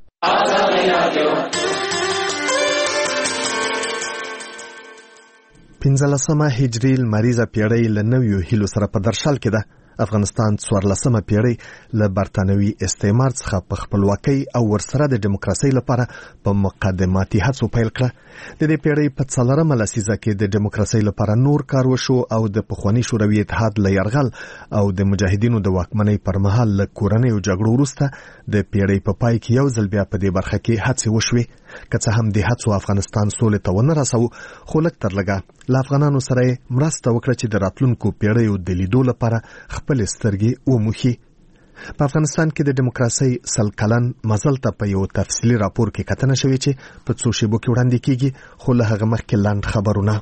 پنځلسمه هجري لمریزه پیړۍ له نویو هیلو سره په درشل کې ده. افغانستان څوارلسمه پیړۍ له برتانوي استعمار څخه په خپلواکۍ او ورسره د دیموکراسۍ لپاره په مقدماتي هڅو پیل کړه. د دې پیړۍ په څلورمه لسیزه کې د دیموکراسۍ لپاره نور کار وشو او د پخواني شوروي اتحاد له یرغل او د مجاهدینو د واکمنۍ پر مهال له کورنیو جګړو وروسته د پیړۍ په پای کې یو ځل بیا په دې برخه کې هڅې وشوې. که څه هم د هڅو افغانستان سولې ته ونه رسو، خو لږ تر لږه له افغانانو سره مرسته وکړه چې د راتلونکو پیړیو د لیدو لپاره خپل سترګې وموښي. په افغانستان کې د دیموکراسۍ سل کلن مزل ته په یو تفصیلي راپور کې کتنه شوې چې په څو شیبو کې وړاندې کیږي، خو له هغه مخکې لاند خبرونه.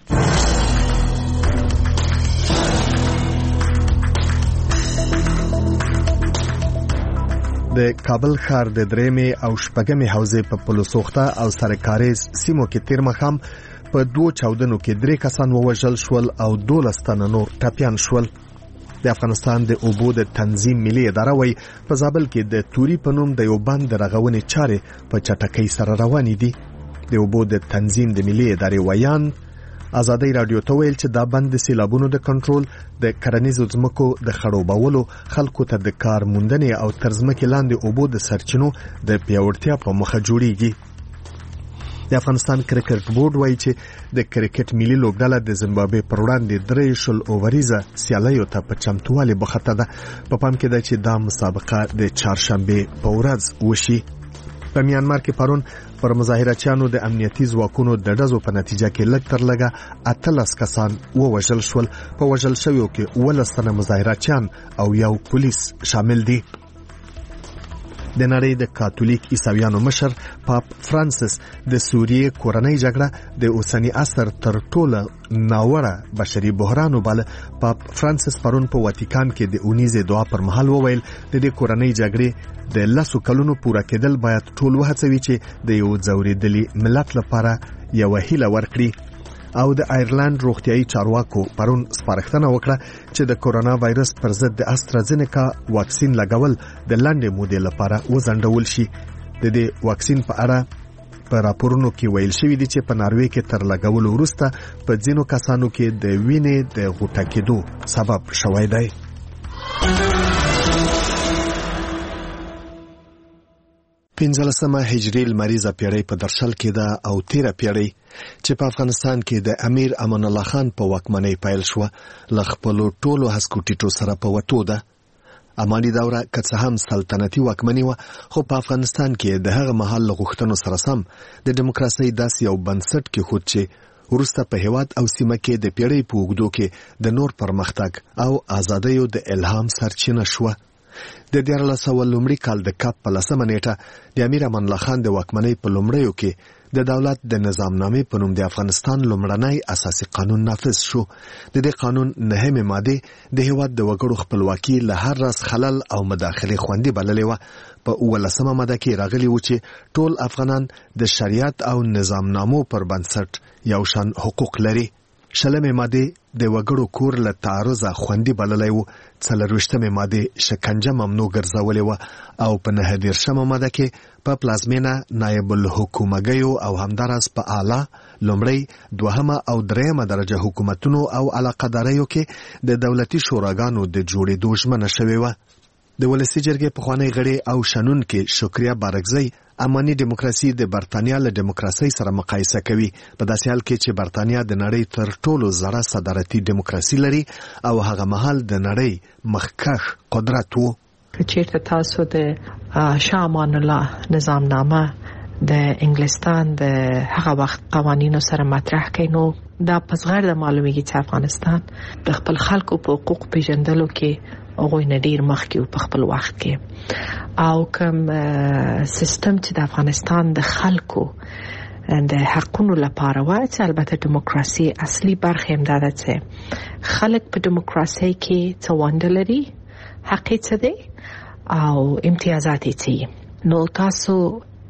د کابل ښار د درېمې او شپږمې حوزې په پلوسوخته او سرکاریز سیمو کې تیر ماښام په دوه چاودنو کې درې کسان ووژل شول او دولس تنه نور ټپیان شول. د افغانستان د اوبو د تنظیم ملي اداره وایي په زابل کې د توري په نوم د یو بند د رغونې چارې په چټکۍ سره روانې دي. د اوبو د تنظیم د ملي ادارې ویان آزادۍ رادیو ته ویل چې دا بند د سیلابونو د کنټرول، د کرنیزو ځمکو د خړوبولو، خلکو ته د کار موندنې او تر ځمکې لاندې اوبو د سرچینو د پیاوړتیا په موخه جوړیږي. د افغانستان کرکټ بورډ وایي چې د کرکټ ملي لوبډله د زیمبابوې پر وړاندې درې شل اووریزه سیالیو ته په چمتووالي بوخته ده. په پام کې ده چې دا مسابقه د چهارشنبې په ورځ وشي. په میانمار کې پرون پر مظاهرچیانو د امنیتي ځواکونو د ډزو په نتیجه کې لږ تر لږه اتلس کسان ووژل شول. په وژل شویو کې اوولس تنه مظاهرچیان او یو پولیس شامل دي. د نړۍ د کاتولیک عیسویانو مشر پاپ فرانسیس د سوریې کورنۍ جګړه د اوسنی عصر تر ټولو ناوړه بشري بحران وباله. پاپ فرانسیس پرون په واتیکان کې د اونیزې دعا پر مهال وویل د دې کورنۍ جګړې د لسو کلونو پوره کېدل باید ټول وهڅوي چې د یو ځورېدلي ملت لپاره یو هیله ورکړي. او د آیرلند روغتیايي چارواکو پرون سپارښتنه وکړه چې د کورونا وایرس پر ضد د استرازینیکا واکسین لګول د لنډې مودې لپاره وځنډول شي. د دې واکسین په اړه په راپورونو کې ویل شوی دی چې په ناروې کې تر لګولو وروسته په ځینو کسانو کې د وینې د غوټه کېدو سبب شوی دی. پنځلسمه هجري لمریزه پیړۍ په درشل کې ده او تیره پیړۍ چې په افغانستان کې د امیر امان الله خان په واکمنۍ پیل شوه له خپلو ټولو هسکو ټیټو سره په وټو ده. اماني دوره که څه هم سلطنتي واکمني وه، خو په افغانستان کې د هغه مهال له غوښتنو سره سم د دیموکراسۍ داسې یو بنسټ کېښود چې وروسته په هېواد او سیمه کې د پیړۍ په اوږدو کې د نور پرمختګ او ازادیو د الهام سرچینه شوه. د دیارلس سوه لومړي کال د کاپ په لسمه نیټه د امیر امان الله خان د واکمنۍ په لومړیو کې د دولت د نظامنامې په نوم د افغانستان لومړنی اساسي قانون نافذ شو. د دې قانون نهمې ماده د هېواد د وګړو خپلواکي له هر راز خلل او مداخلې خوندي بللې وه. په اوولسمه ماده کې راغلي و چې ټول افغانان د شریعت او نظامنامو پر بنسټ یو شان حقوق لري. شلمې ماده د وګړو کور له تعرضه خوندي بللی و. څلرویشتمې ماده شکنجه ممنوع ګرځولې وه او په نهه دېرشمه ماده کې په پلازمینه نایب الحکومګیو او همداراز په اعلی لومړی دوهمه او دریمه درجه حکومتونو او علاقهداریو کې د دولتي شوراګانو د جوړېدو ژمنه شوې وه. د ولسي جرګې پخوانی غړي او شنونکي شکریا بارکزی اماني دیموکراسي د برتانیا له دیموکراسۍ سره مقایسه کوي، په داسې حال کې چې برتانیا د نړۍ تر ټولو زړه صدارتي دیموکراسي لري او هغه مهال د نړۍ مخکښ قدرت و. که چیرته تاسو د شاه امان الله نظامنامه د انګلستان د هغه وخت قوانینو سره مطرح کړئ، نو دا پس غیر د معلومیږي چې افغانستان د خپل خلکو په حقوق پیژندلو کې هغوی نه ډیر مخکې په خپل وخت کې، او کوم سیستم چې د افغانستان د خلکو د حقونو لپاره وایي چې البته دیموکراسي اصلي برخه هم ده چې خلک په دیموکراسي کې څه ونډه لري، حق څه دی او امتیازات څه. نو تاسو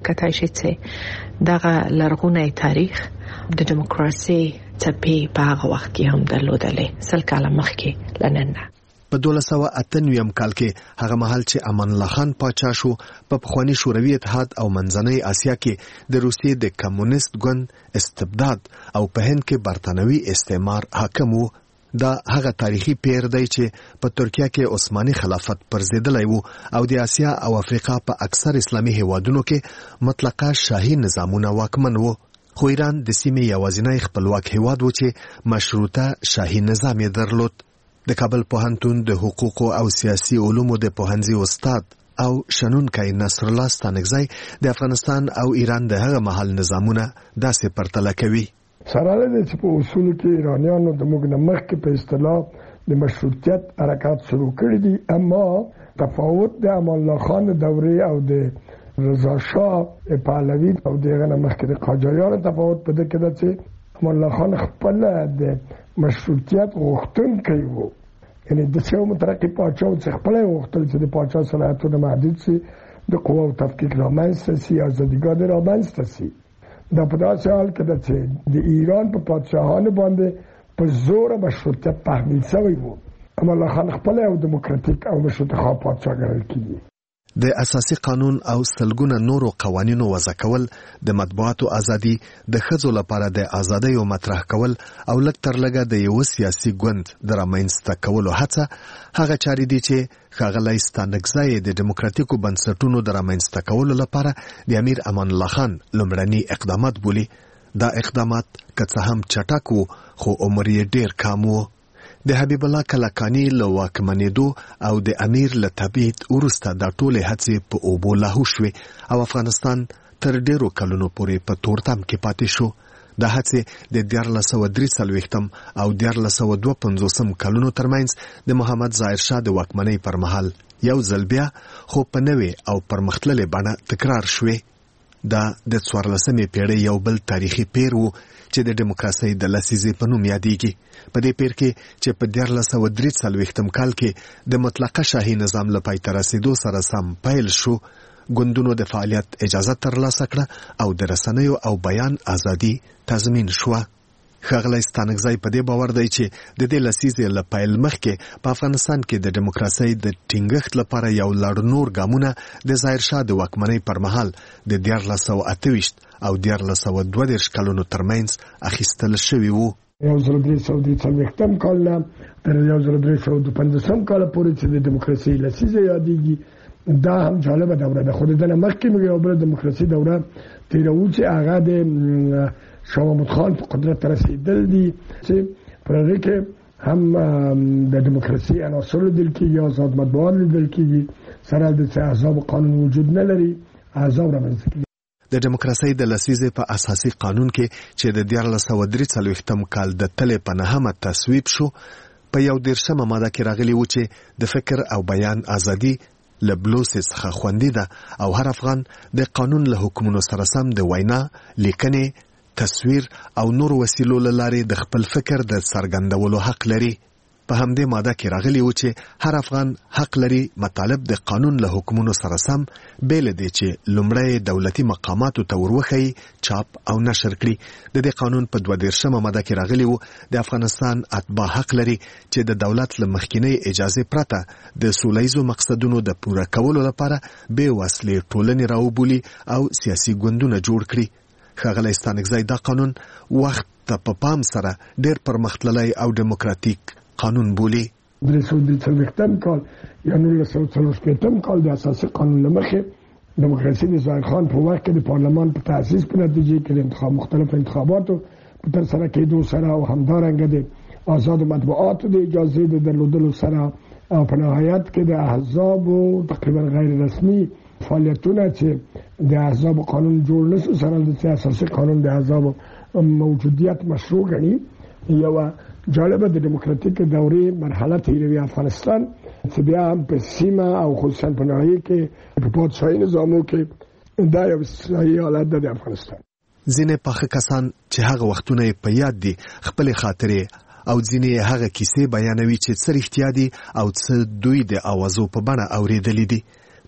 کتای شي چې دغه لرغونی تاریخ د دیموکراسي څپې په هغه وخت کې هم درلودلې سل کاله مخکې لننه. په دولس سوه اته نوي کال کې هغه مهال چې امان الله خان پاچا شو په پخوانی شوروي اتحاد او منځنۍ اسیا کې د روسیې د کمونیست ګوند استبداد او په هند کې برتانوي استعمار حاکم وو. دا هغه تاریخي پیر دی چې په ترکیه کې عثماني خلافت پرځېدلی وو او د اسیا او افریقا په اکثر اسلامي هیوادونو کې مطلقه شاهي نظامونه واکمن وو. خو ایران د سیمې یوازینی خپلواک هیواد و چې مشروطه شاهي نظام یې درلود. د کابل پوهنتون د حقوقو او سیاسي علومو د پوهنځي استاد او شنونکی نصر الله ستانکزی د افغانستان او ایران د هغه مهال نظامونه داسې پرتله کوي. سره له چې په اصول کې ایرانیانو د موږ نه مخکې په اصطلاح د مشروطیت حرکات شروع کړی دي، اما تفاوت د امان الله خان دورې او د رضا شاه پهلوي او دغه نه مخکې د قاجاریانو تفاوت په دې کې ده چې امان الله خان خپل د مشروطیت غوښتونکی وو، یعنی د څو مترقي پاچا چې خپل غوښتل چې د پاچا صلاحیتونه محدود شي، د قوا او تفکیک رامنځته شي، ازادیګاه رامنځته شي. دا په داسې حال کې ده چې د ایران په پاچاهانو باندې په زور مشروطیت تحمیل شوی وو. امان الله خان خپل یو دیموکراتیک او مشروطه خواه پاچا ګڼل کېږي. د اساسي قانون او سلګونه نورو قوانینو وضع کول، د مطبوعاتو ازادي، د ښځو لپاره د ازادیو مطرح کول او لږ تر لږه د یو سیاسي ګوند د رامنځته کولو هڅه هغه چارې دي چې ښاغلی ستانکزی د دیموکراتیکو بنسټونو د رامنځته کولو لپاره د امیر امان الله خان لومړني اقدامات بولي. دا اقدامات که څه هم چټک وو خو عمر یې ډیر کم وو. د حبیب الله کلکاني له واکمنېدو او د امیر له تبعید وروسته دا ټولې هڅې په اوبو لاهو شوې او افغانستان تر ډیرو کلونو پورې په تورتم کې پاتې شو. دا هڅې د دیارلس سوه درې څلوېښتم او دیارلس سوه دوه پنځوسم کلونو ترمنځ د محمد ظاهر شاه د واکمنۍ پر مهال یو ځل بیا خو په نوې او پرمختللې بڼه تکرار شوې. دا د څوارلسمې پیړۍ یو بل تاریخي پیر وو چې د دیموکراسۍ د لسیزې په نوم یادېږي. په دې پیر کې چې په دیارلس سوه درې څلوېښتم کال کې د مطلقه شاهي نظام له پای ته رسېدو سره سم پیل شو، ګوندونو د فعالیت اجازه ترلاسه کړه او د رسنیو او بیان ازادي تضمین شوه. ښاغلی ستانکزی په دې باور دی چې د دې لسیزې له پیل مخکې په افغانستان کې د دیموکراسۍ د ټینګښت لپاره یو لړ نور ګامونه د ظاهر شاه د واکمنۍ پر مهال د دیارلس سوه اته ویشت او دیارلس سوه دوه دېرش کلونو ترمنځ اخیستل شوي وو. یو زر درې سوه درې څلوېښتم کال نه تر یو زر درې سوه دوه پنځوسم کاله پورې چې د دیموکراسۍ لسیزه یادېږي، دا هم جالبه دوره ده. خو د دې نه مخکې موږ یو بله دیموکراسي دوره تېروو چې هغه د شاه محمود خان په قدرت رسېدل دي چې په هغې کې هم د دیموکراسي عناصر لیدل کېږي، آزاد مطبوعات لیدل کېږي، سره د چې احزاب قانون وجود نه لري، احزاب رامنځته کېږي. د دیموکراسۍ د لسیزې په اساسي قانون کې چې د دیارلس سوه درې څلوېښتم کال د تلې په نهمه تصویب شو، په یو دېرشمه ماده کې راغلي وو چې د فکر او بیان ازادي له بلوسې څخه خوندي ده او هر افغان د قانون له حکمونو سره سم د وینا، لیکنې، تصویر او نور وسیلو له لارې د خپل فکر د څرګندولو حق لري. په همدې ماده کې راغلي وو چې هر افغان حق لري مطالب د قانون له حکمونو سره سم بې له دې چې لومړی دولتي مقاماتو ته وروښيي، چاپ او نشر کړي. د دې قانون په دوه دېرشمه ماده کې راغلي وو د افغانستان اتباع حق لري چې د دولت له مخکینۍ اجازې پرته د سولیزو مقصدونو د پوره کولو لپاره بې وسلې ټولنې راوبولي او سیاسي ګوندونه جوړ کړي. ښاغلی ستانکزی دا قانون وخت ته په پام سره ډېر پرمختللی او دیموکراتیک قانون بولي. درې سوه درې څلوېښتم کال یا نولس سوه څلور شپېتم کال د اساسي قانون له مخې دیموکراسي د ظاهر خان په وخت کې د پارلمان په تاسیس په نتیجې کې د انتخاب مختلفو انتخاباتو په ترسره کېدو سره او همدارنګه د آزادو مطبوعاتو د اجازې د درلودلو سره او په نهایت کې د احزابو تقریبا غیر رسمي فعالیتونه چې د احزاب قانون جوړ نشو سره د اساسي قانون د احزاب موجودیت مشروع غني. یو جالبه د دیموکراتیک دورې مرحله تیروي افغانستان چې بیا هم په سیمه او خصوصا په نړۍ کې په پادشاهي نظامو کې دا یو صحیح حالت ده د افغانستان. ځینې پاخه کسان چې هغه وختونه په یاد دي خپل خاطرې او ځینې هغه کیسې بیانوي چې څه رښتیا دي او څه دوی د اوازو په بڼه اورېدلې دي.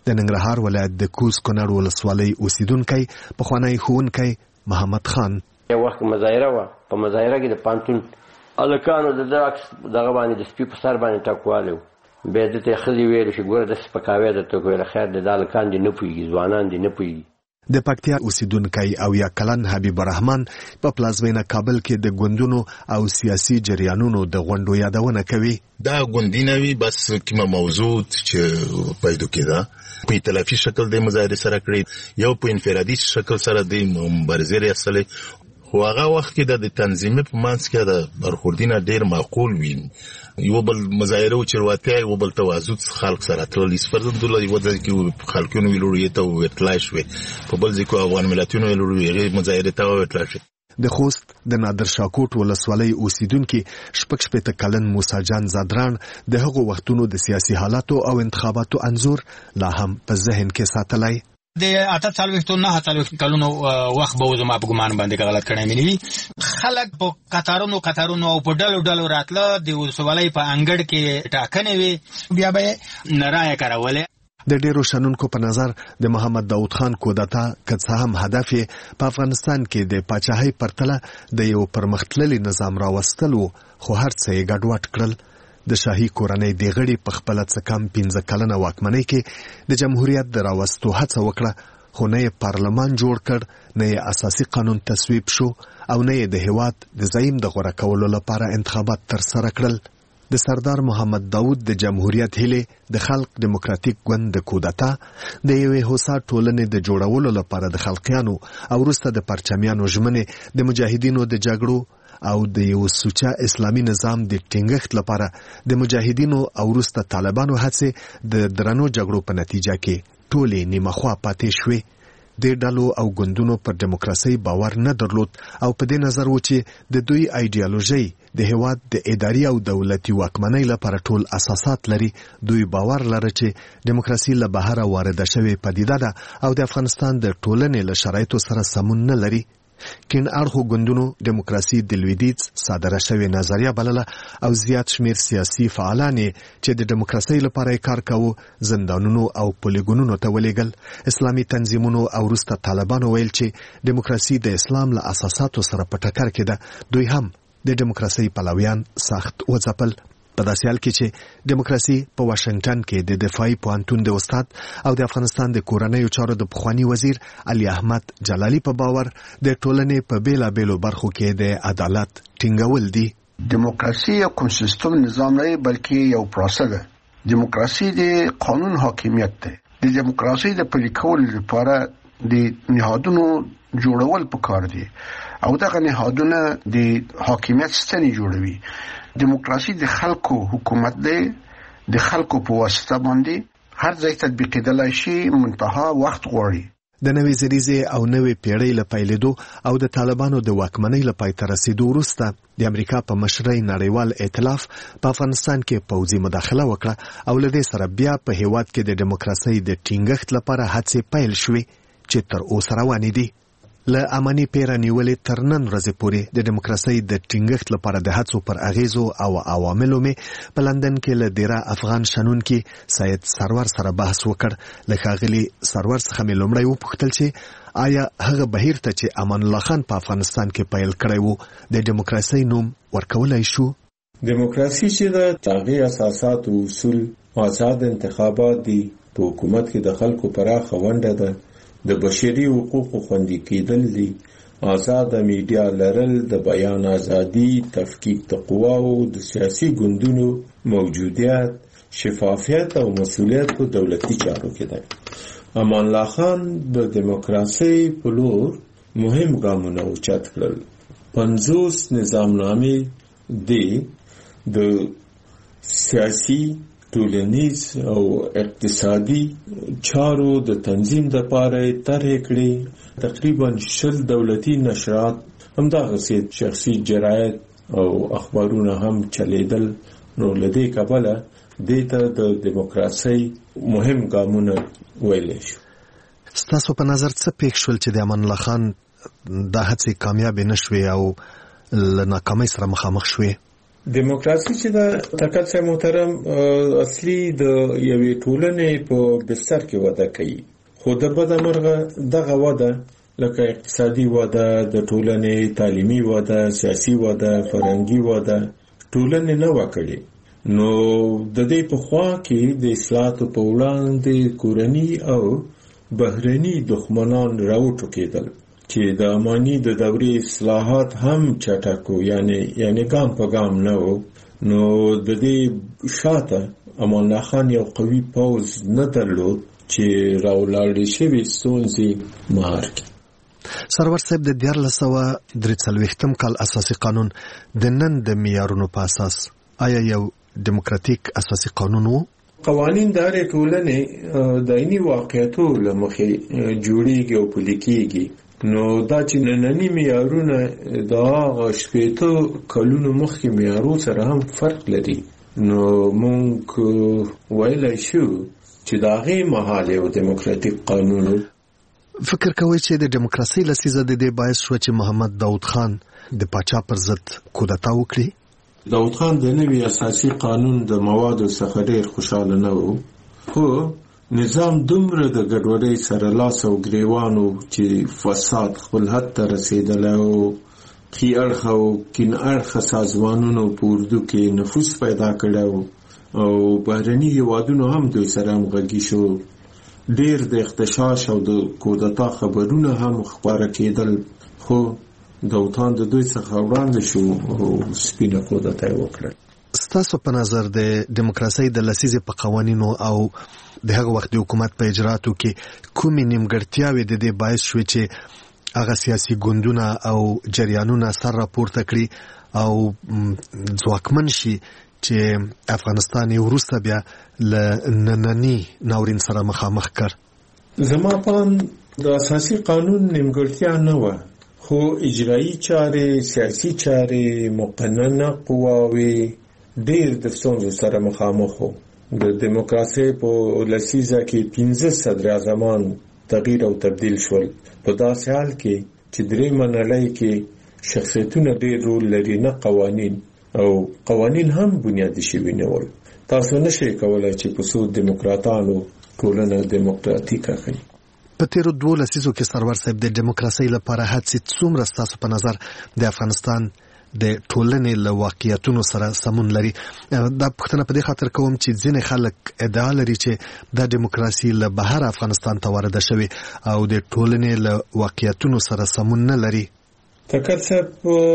د ننګرهار ولایت د کوز کونړ ولسوالۍ اوسیدونکی پخوانی ښوونکی محمد خان یو وخت مظاهره وه، په مظاهره کې د پانتون هلکانو د عکس دغه باندې د سپي په سر باندې ټکوالی و. بیا دې ته ښځې ویلو چې ګوره داسې سپکاوی درته ویله، خیر دی دا هلکان دې نه پوهېږي، ځوانان دې نه پوهېږي. د پکتیا اوسیدونکی او یا کلن حبیب الرحمن په پلازمینه کابل کې د ګوندونو او سیاسي جریانونو د غونډو یادونه کوي. دا ګوندونه وي بس کومه موضوع چې پیدا کېده په ائتلافي شکل د مظاهرې سره کړی، یو په انفرادي شکل سره د مبارزې ریاستلې، خو هغه وخت کې د تنظیمي په منځ کې د برخوردینه ډیر معقول وي. یو بل مظاهره و چرواتیا یو بل توازن خلق سره تللی سپردم دله یو ځای کې خلکونو ویلوړی ته وټلای شوې، په بل ځای کې افغان ملتونو ویلوړی مظاهره ته وټلای شوې. د خوست د نادر شاکوټ ولسوالۍ اوسیدونکي شپږ شپېته کلن موسی جان زادران د هغو وختونو د سیاسي حالاتو او انتخاباتو انځور لا هم په ذهن کې ساتلی. د اته څلوېښتو نه څلوېښت کلونو وخت به زما په ګمان باندې غلط کړی مې وي. خلک په قطارونو قطارونو او په ډلو ډلو راتله، د ولسوالۍ په انګړ کې ټاکنې وې، بیا به یې رایه کارولې. د ډیرو شنونکو په نظر د محمد داود خان کودتا که څه هم هدف یې په افغانستان کې د پاچاهۍ پرتله د یو پرمختللي نظام راوستل و، خو هر څه یې ګډوډ کړل. د شاهي کورنۍ د غړي په خپل څه کم پنځه کلنه واکمنۍ کې د جمهوریت د راوستو هڅه وکړه، خو نه یې پارلمان جوړ کړ، نه یې اساسي قانون تصویب شو او نه یې د هیواد د زعیم د غوره کولو لپاره انتخابات ترسره کړل. د سردار محمد داود د جمهوریت هیله د خلق دیموکراتیک ګوند د کودتا د یوې هوسا ټولنې د جوړولو لپاره د خلقیانو او وروسته د پرچمیانو ژمنې د مجاهدینو د جګړو او د یو سوچا اسلامي نظام د ټینګښت لپاره د مجاهدینو او وروسته طالبانو هڅې د درنو جګړو په نتیجه کې ټولې نیمه خوا پاتې شوې. د ډلو او ګوندونو پر دیموکراسي باور نه درلود او په دې نظر و چې د دوی ایډیالوژي د هیواد د اداري او دولتي واکمنۍ لپاره ټول اساسات لري. دوی باور لري چې دیموکراسي له بهره وارده شوې پدیده ده او د افغانستان د ټولنې له شرایطو سره سمون نه لري. کین اړخو ګوندونو دیموکراسي د لویدیځ صادره شوې نظریه بلله او زیات شمیر سیاسي فعالان چې د دیموکراسي لپاره کار کاوه زندانونو او پولیګونونو ته ولېږل. اسلامي تنظیمونو او وروسته طالبانو ویل چې دیموکراسي د اسلام له اساساتو سره په ټکر کې ده. دوی هم د دیموکراسي پلویان سخت وځپل. په داسې حال کې چې دیموکراسي په واشنگټن کې د دفاعي پوهنتون د استاد او د افغانستان د کورنیو چارو د پخوانی وزیر علي احمد جلالي په باور د ټولنې په بیلابیلو برخو کې د عدالت ټینګول دي. دیموکراسي یو کوم سیستم نظام نه بلکې یو پروسه ده. دیموکراسي د قانون حاکمیت ده. د دیموکراسي د پلي کولو لپاره د نهادونو جوړول پکار دي او دغه نهادونه د حاکمیت ستنې جوړوي. دیموکراسي د خلکو حکومت دی، د خلکو په واسطه باندې هر ځای تطبیق کېدلای شي، منتها وخت غواړي. د نوې زریزې او نوې پیړۍ له پیلېدو او د طالبانو د واکمنۍ له پای ته رسېدو وروسته د امریکا په مشرۍ نړیوال ائتلاف په افغانستان کې پوځي مداخله وکړه او له دې سره بیا په هیواد کې د دیموکراسۍ د ټینګښت لپاره هڅې پیل شوې چې تر اوسه روانې دي. له امني پیره نیولې تر نن ورځې پورې د دیموکراسۍ د ټینګښت لپاره د هڅو پر اغیزو او عواملو مې په لندن کې له ډیره افغان شنونکي سید سرور سره بحث وکړ. له ښاغلي سرور څخه مې لومړی وپوښتل چې آیا هغه بهیر ته چې امان الله خان په افغانستان کې پیل کړی و د دیموکراسۍ نوم ورکولای شو؟ دیموکراسي چې د هغې اساسات او اصول آزاد انتخابات دي، په حکومت کې د خلکو پراخه ونډه ده، د بشري حقوقو خوندي کېدل دي، آزاده میډیا لرل، د بیان ازادي، تفکیک د قواو، د سیاسي ګوندونو موجودیت، شفافیت او مسؤلیت په دولتي چارو کې ده. امان الله خان د دیموکراسۍ په لور مهم ګامونه اوچت کړل. پنځوس نظامنامې دي د سیاسي، ټولنیز او اقتصادي چارو د تنظیم لپاره طرح کړي. تقریبا شل دولتي نشرات همدغسې شخصي جراید او اخبارونه هم چلیدل. نو له دې کبله دې ته د دیموکراسۍ مهم ګامونه ویلی شو. ستاسو په نظر څه پېښ شول چې د امان الله خان دا هڅې کامیابې نه شوې او له ناکامۍ سره مخامخ شوې؟ دیموکراسي چې دا تکل سه محترم اصلي د یوې ټولنې په بستر کې وده کوي، خو د بد مرغه دغه وده لکه اقتصادي وده، د ټولنې تعلیمي وده، سیاسي وده، فرهنګي وده ټولنې نه وکړي. نو د دې په خوا کې د اصلاحاتو په وړاندې کورني او بهرني دښمنان راوټوکېدل چې د اماني د دورې اصلاحات هم چټکو یعنی یعنی ګام په ګام نه وو. نو د دې شاته امان الله خان یو قوي پوځ نه درلود چې راولاړې شوی ستونزې مهار کړي. سرور صاحب د دیارلس سوه درې څلوېښتم کال اساسي قانون د نن د معیارونو په اساس آیا یو دیموکراتیک اساسي قانون وو؟ قوانین د هرې ټولنې د عیني واقعیتو له مخې جوړیږي او پلي کیږي. نو دا چې ننني معیارونه د هغه شپېته کلونو مخکې معیارو سره هم فرق لري. نو موږ ویلی شو چې د هغې مهال یو دیموکراتیک قانون. فکر کوئ چې د دیموکراسۍ لسیزه د دې باعث شوه چې محمد داود خان د پاچا پر ضد کودتا وکړي؟ داود خان د نوي اساسي قانون د موادو څخه ډېر خوشحاله نه و، خو نظام دومره د ګډوډۍ سره لاس او ګریوانو چې فساد خپل حد ته رسېدلی او ښي اړخه او کیڼ اړخه سازمانونو په اردو کې نفوذ پیدا کړی و او بهرني هېوادونو هم دوی سره همغږي شو. ډېر د اختشاش او د کودتا خبرونه هم خپاره کېدل، خو داود خان د دوی څخه وړاندې شو او سپینه کودتا یې وکړه. ستاسو په نظر د دیموکراسۍ د لسیزې په قوانینو او د هغه وخت د حکومت په اجراتو کې کومې نیمګړتیاوې د دې باعث شوې چې هغه سیاسي ګوندونه او جریانونه سر راپورته کړي او ځواکمن شي چې افغانستان یې وروسته بیا له ننني ناورین سره مخامخ کړ؟ زما پام د اساسي قانون نیمګړتیا نه وه، خو اجرایي چارې، سیاسي چارې، مقننه قواوې ډېر د ستونزو سره مخامخ وو. د دیموکراسۍ په لسیزه کې پنځه صدر اعظمان تغییر او تبدیل شول، په داسې حال کې چې درېیمه نړۍ کې شخصیتونه ډېر رول لري، نه قوانین، او قوانین هم بنیادي شوي نه ول. تاسو نشئ کولای چې په څو دیموکراتانو ټولنه دیموکراتیکه کړئ. په تیرو دوه لسیزو کې سرور صاحب د دیموکراسۍ لپاره هڅې څومره ستاسو په نظر د افغانستان د ټولنې له واقعیتونو سره سمون لري؟ دا پوښتنه په دې خاطر کوم چې ځینې خلک ادعا لري چې دا دیموکراسي له بهر افغانستان ته وارده شوې او د ټولنې له واقعیتونو سره سمون نه لري. تکر صاحب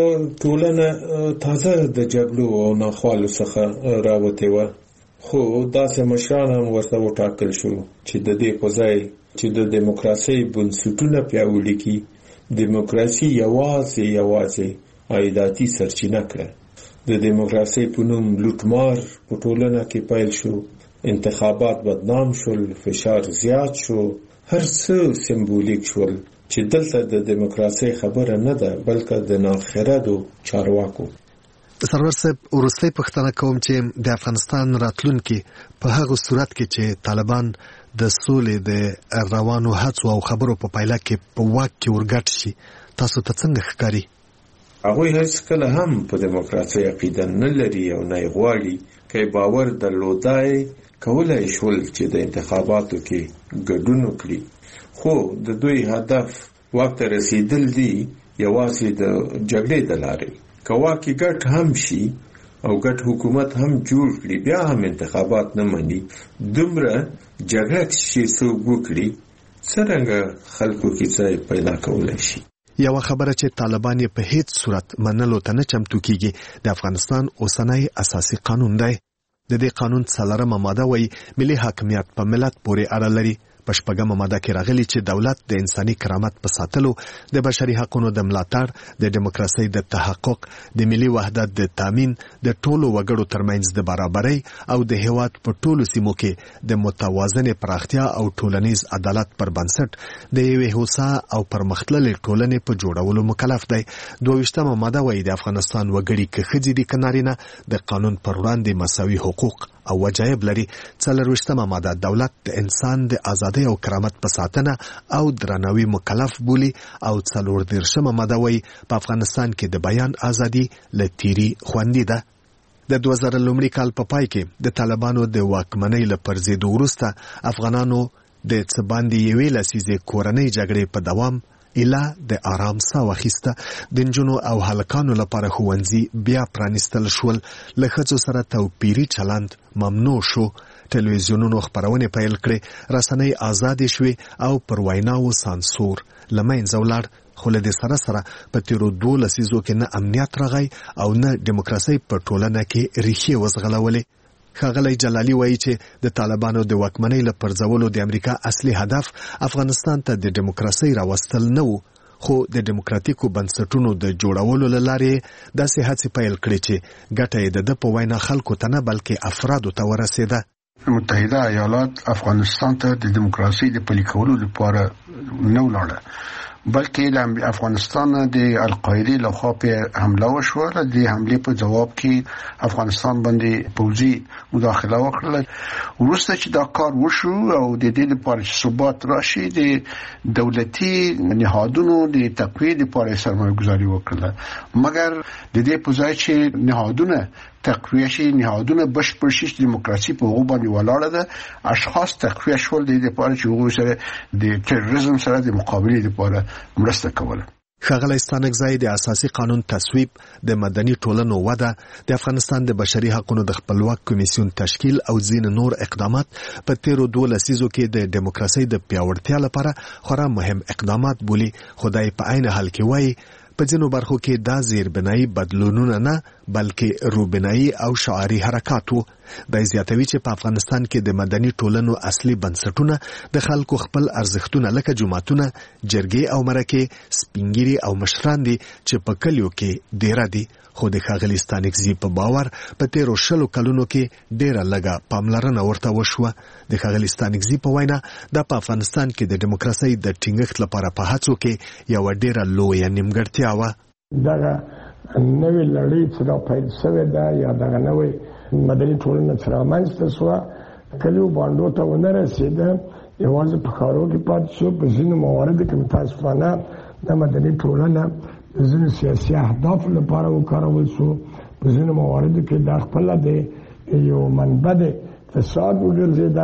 ټولنه تازه د جګړو او ناخوالو څخه راوتې وه، خو داسې مشران هم ورته وټاکل شو چې د دې په ځای چې د دیموکراسۍ بنسټونه پیاوړي کړي، دیموکراسي یوازې یوازې عایداتي سرچینه کړه. د دیموکراسۍ په نوم لوټمار په ټولنه کې پیل شو، انتخابات بدنام شول، فشار زیات شو، هر څه سمبولیک شول چې دلته د دیموکراسۍ خبره نه ده بلکې د ناخردو چارواکو. سرور صاحب وروستۍ پوښتنه کوم چې د افغانستان راتلونکي په هغه صورت کې چې طالبان د سولې د روانو هڅو او خبرو په پایله کې په واک کې ورګټ شي، تاسو ته څنګه ښکاري؟ هغوی هیڅ کله هم په دیموکراسۍ عقیده نه لري او نه یې غواړي. که باور درلودای کولای شول چې د انتخاباتو کې ګډون وکړي، خو د دوی هدف واک ته رسیدل دي یوازې د جګړې د لارې. که واک یې ګډ هم شي او ګډ حکومت هم جوړ کړي، بیا هم انتخابات نه مني، دومره جګړه چې څوک وکړي څرنګه خلکو کې ځای پیدا کولی شي. یو خبره چې طالبان یې په هیڅ صورت منلو ته نه چمتو کیږي د افغانستان اوسنی اساسي قانون دی. د دې قانون څلورمه ماده وایي ملي حاکمیت په ملت پورې اړه لري. په شپږمه ماده کې راغلي چې دولت د انساني کرامت په ساتلو، د بشري حقوقو د ملاتړ، د دیموکراسۍ د تحقق، د ملي وحدت د تامین، د ټولو وګړو ترمنځ د برابرۍ او د هیواد په ټولو سیمو کې د متوازنې پراختیا او ټولنیز عدالت پر بنسټ د یوې هوسا او پرمختللې ټولنې په جوړولو مکلف دی. دوه-ویشتمه ماده وایي د افغانستان وګړي که ښځې دي که نارینه د قانون پر وړاندې مساوي حقوق او وجایب لري. څلور-ویشتمه ماده دولت د انسان د ازادۍ او کرامت په ساتنه او درناوي مکلف بولي او څلور-دېرشمه ماده وایي په افغانستان کې د بیان ازادي له تیري خوندي ده. د دوه زره لومړي کال په پای کې د طالبانو د واکمنۍ له پرځېدو وروسته افغانانو د څه باندې یوې لسیزې کورنۍ جګړې په دوام اله د آرام ساه واخیسته. د نجونو او هلکانو لپاره ښوونځي بیا پرانیستل شول. له ښځو سره توپیري چلند ممنوع شو. ټلویزیونونو خپرونې پیل کړې. رسنۍ آزادې شوې او پر ویناوو سانسور له منځه ولاړ. خو له دې سره سره په تیرو دوه لسیزو کې نه امنیت راغی او نه دیموکراسي په ټولنه کې ریښې وزغلولې. ښاغلی جلالي وایي چې د طالبانو د واکمنۍ له پرځولو د امریکا اصلي هدف افغانستان ته د دیموکراسي راوستل نه و، خو د دیموکراتیکو بنسټونو د جوړولو له لارې داسې هڅې پیل کړې چې ګټه یې د ده په وینا خلکو ته نه بلکې افرادو ته ورسېده. متحده ایالات افغانستان ته د دیموکراسي د پلي کولو لپاره نه ولاړه، بلکې د افغانستان د القاعده لخوا په حمله وشوه. د حملې په جواب کې افغانستان باندې پوځي مداخله وکړه. وروسته چې دا کار وشو او د دې لپاره چې ثبات راشي د دولتي نهادونو د تقویه لپاره سرمایه‌گذاري وکړه، مګر د دې په ځای چې نهادونه تقویه شي، نهادونه بشپړ شي، دیموکراسي په هغه باندې ولاړه ده، اشخاص تقویه شول د دې لپاره چې هغوی سره د تروریزم سره د مقابلې لپاره مرسته کوله. ښاغلی ستانکزی د اساسي قانون تصویب، د مدني ټولنو وده، د افغانستان د بشري حقوقو د خپلواک کمیسیون تشکیل او ځینې نور اقدامات په تیرو دوه لسیزو کې د دیموکراسي د پیاوړتیا لپاره خورا مهم اقدامات بولي. خدای په عین حال کې وایي په ځینو برخو کې دا زیربنایي بدلونونه نه بلکې روبنایي او شعاري حرکات وو. دا زیاتوي چې په افغانستان کې د مدني ټولنو اصلي بنسټونه د خلکو خپل ارزښتونه لکه جماعتونه، جرګې او مرکې، سپینګیري او مشران دي چې په کلیو کې ډیره دي. خو د ښاغلي ستانکزي په باور په تیرو شلو کلونو کې ډیره لږه پاملرنه ورته وشوه. د ښاغلي ستانکزي په وینا دا په افغانستان کې د دیموکراسۍ د ټینګښت لپاره په هڅو کې یوه ډیره لویه نیمګړتیا وه. دغه نوې لړۍ چې را پیل شوې ده یا دغه نوې مدني ټولنه چې رامنځته شوه کلیو بانډو ته ونه رسېده، یوازې په ښارو کې پاتې شو. په ځینو مواردو کې متاسفانه د مدني ټولنه د ځینو سیاسي اهدافو لپاره وکارول شو. په ځینو مواردو کې دا خپله د یو منبع د فساد وګرځېده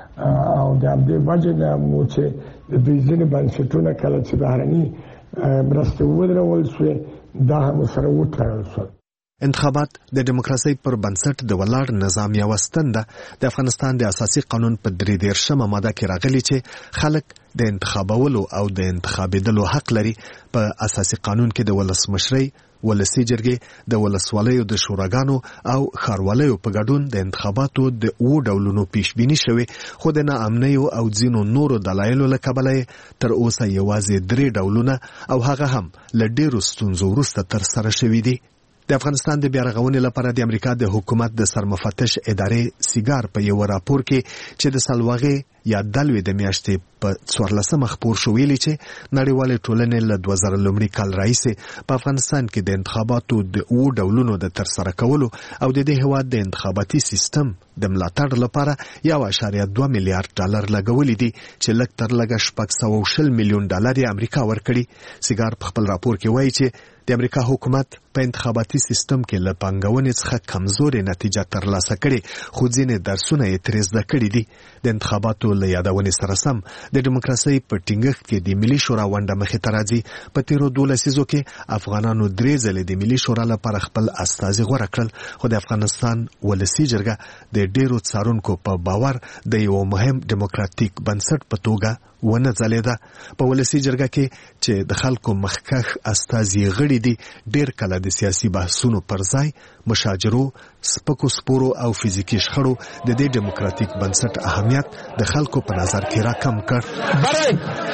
او د همدې وجې نه مو چې د دوی ځینې بنسټونه کله چې بهرني مرستې ودرول شوې دا هم سره وتړل شول. انتخابات د دیموکراسۍ پر بنسټ د ولاړ نظام یوه ستن ده. د افغانستان د اساسي قانون په درې دېرشمه ماده کې راغلي چې خلک د انتخابولو او د انتخابېدلو حق لري. په اساسي قانون کې د ولسمشرۍ، ولسي جرګې، د ولسوالیو د شوراګانو او ښاروالیو په ګډون د انتخاباتو د اوو ډولونو پیشبیني شوې، خو د ناامنیو او ځینو نورو دلایلو له کبله تر اوسه یوازې درې ډولونه او هغه هم له ډېرو ستونزو وروسته ترسره شوي دي. د افغانستان د بیارغونې لپاره د امریکا د حکومت د سرمفتش ادارې سیګار په یو راپور کې چې د سلواغې یا دلوي د میاشتې په څوارلسمه خپور شو ویلي چې نړیوالې ټولنې له دوه زره لومړي کال راهیسې په افغانستان کې د انتخاباتو د اوو ډولونو د ترسره کولو او د دې هېواد د انتخاباتي سیستم د ملاتړ لپاره یو اعشاریه دوه میلیارډ ډالر لګولي دي چې لږ تر لږه شپږ سوه او شل میلیون ډالر یې امریکا ورکړي. سیګار په خپل راپور کې وایي چې د امریکا حکومت په انتخاباتي سیستم کې له پانګونې څخه کمزورې نتیجه ترلاسه کړې، خو ځینې درسونه یې ترې زده کړي دي. د انتخاباتو له یادونې سره سم د دیموکراسۍ په ټینګښت کې د ملي شورا ونډه مخې ته راځي. په تیرو دوه لسیزو کې افغانانو درې ځلې د ملي شورا لپاره خپل استازي غوره کړل، خو د افغانستان ولسي جرګه د ډېرو څارونکو په باور د یو مهم دیموکراتیک بنسټ په توګه ونه ځلېده. په ولسي جرګه کې چې د خلکو مخکښ استازي غړي دي، ډېر کله د سیاسي بحثونو پر ځای مشاجرو، سپکو سپورو او فزیکي شخړو د دې دیموکراتیک بنسټ اهمیت د خلکو په نظر کې راکم کړ. برای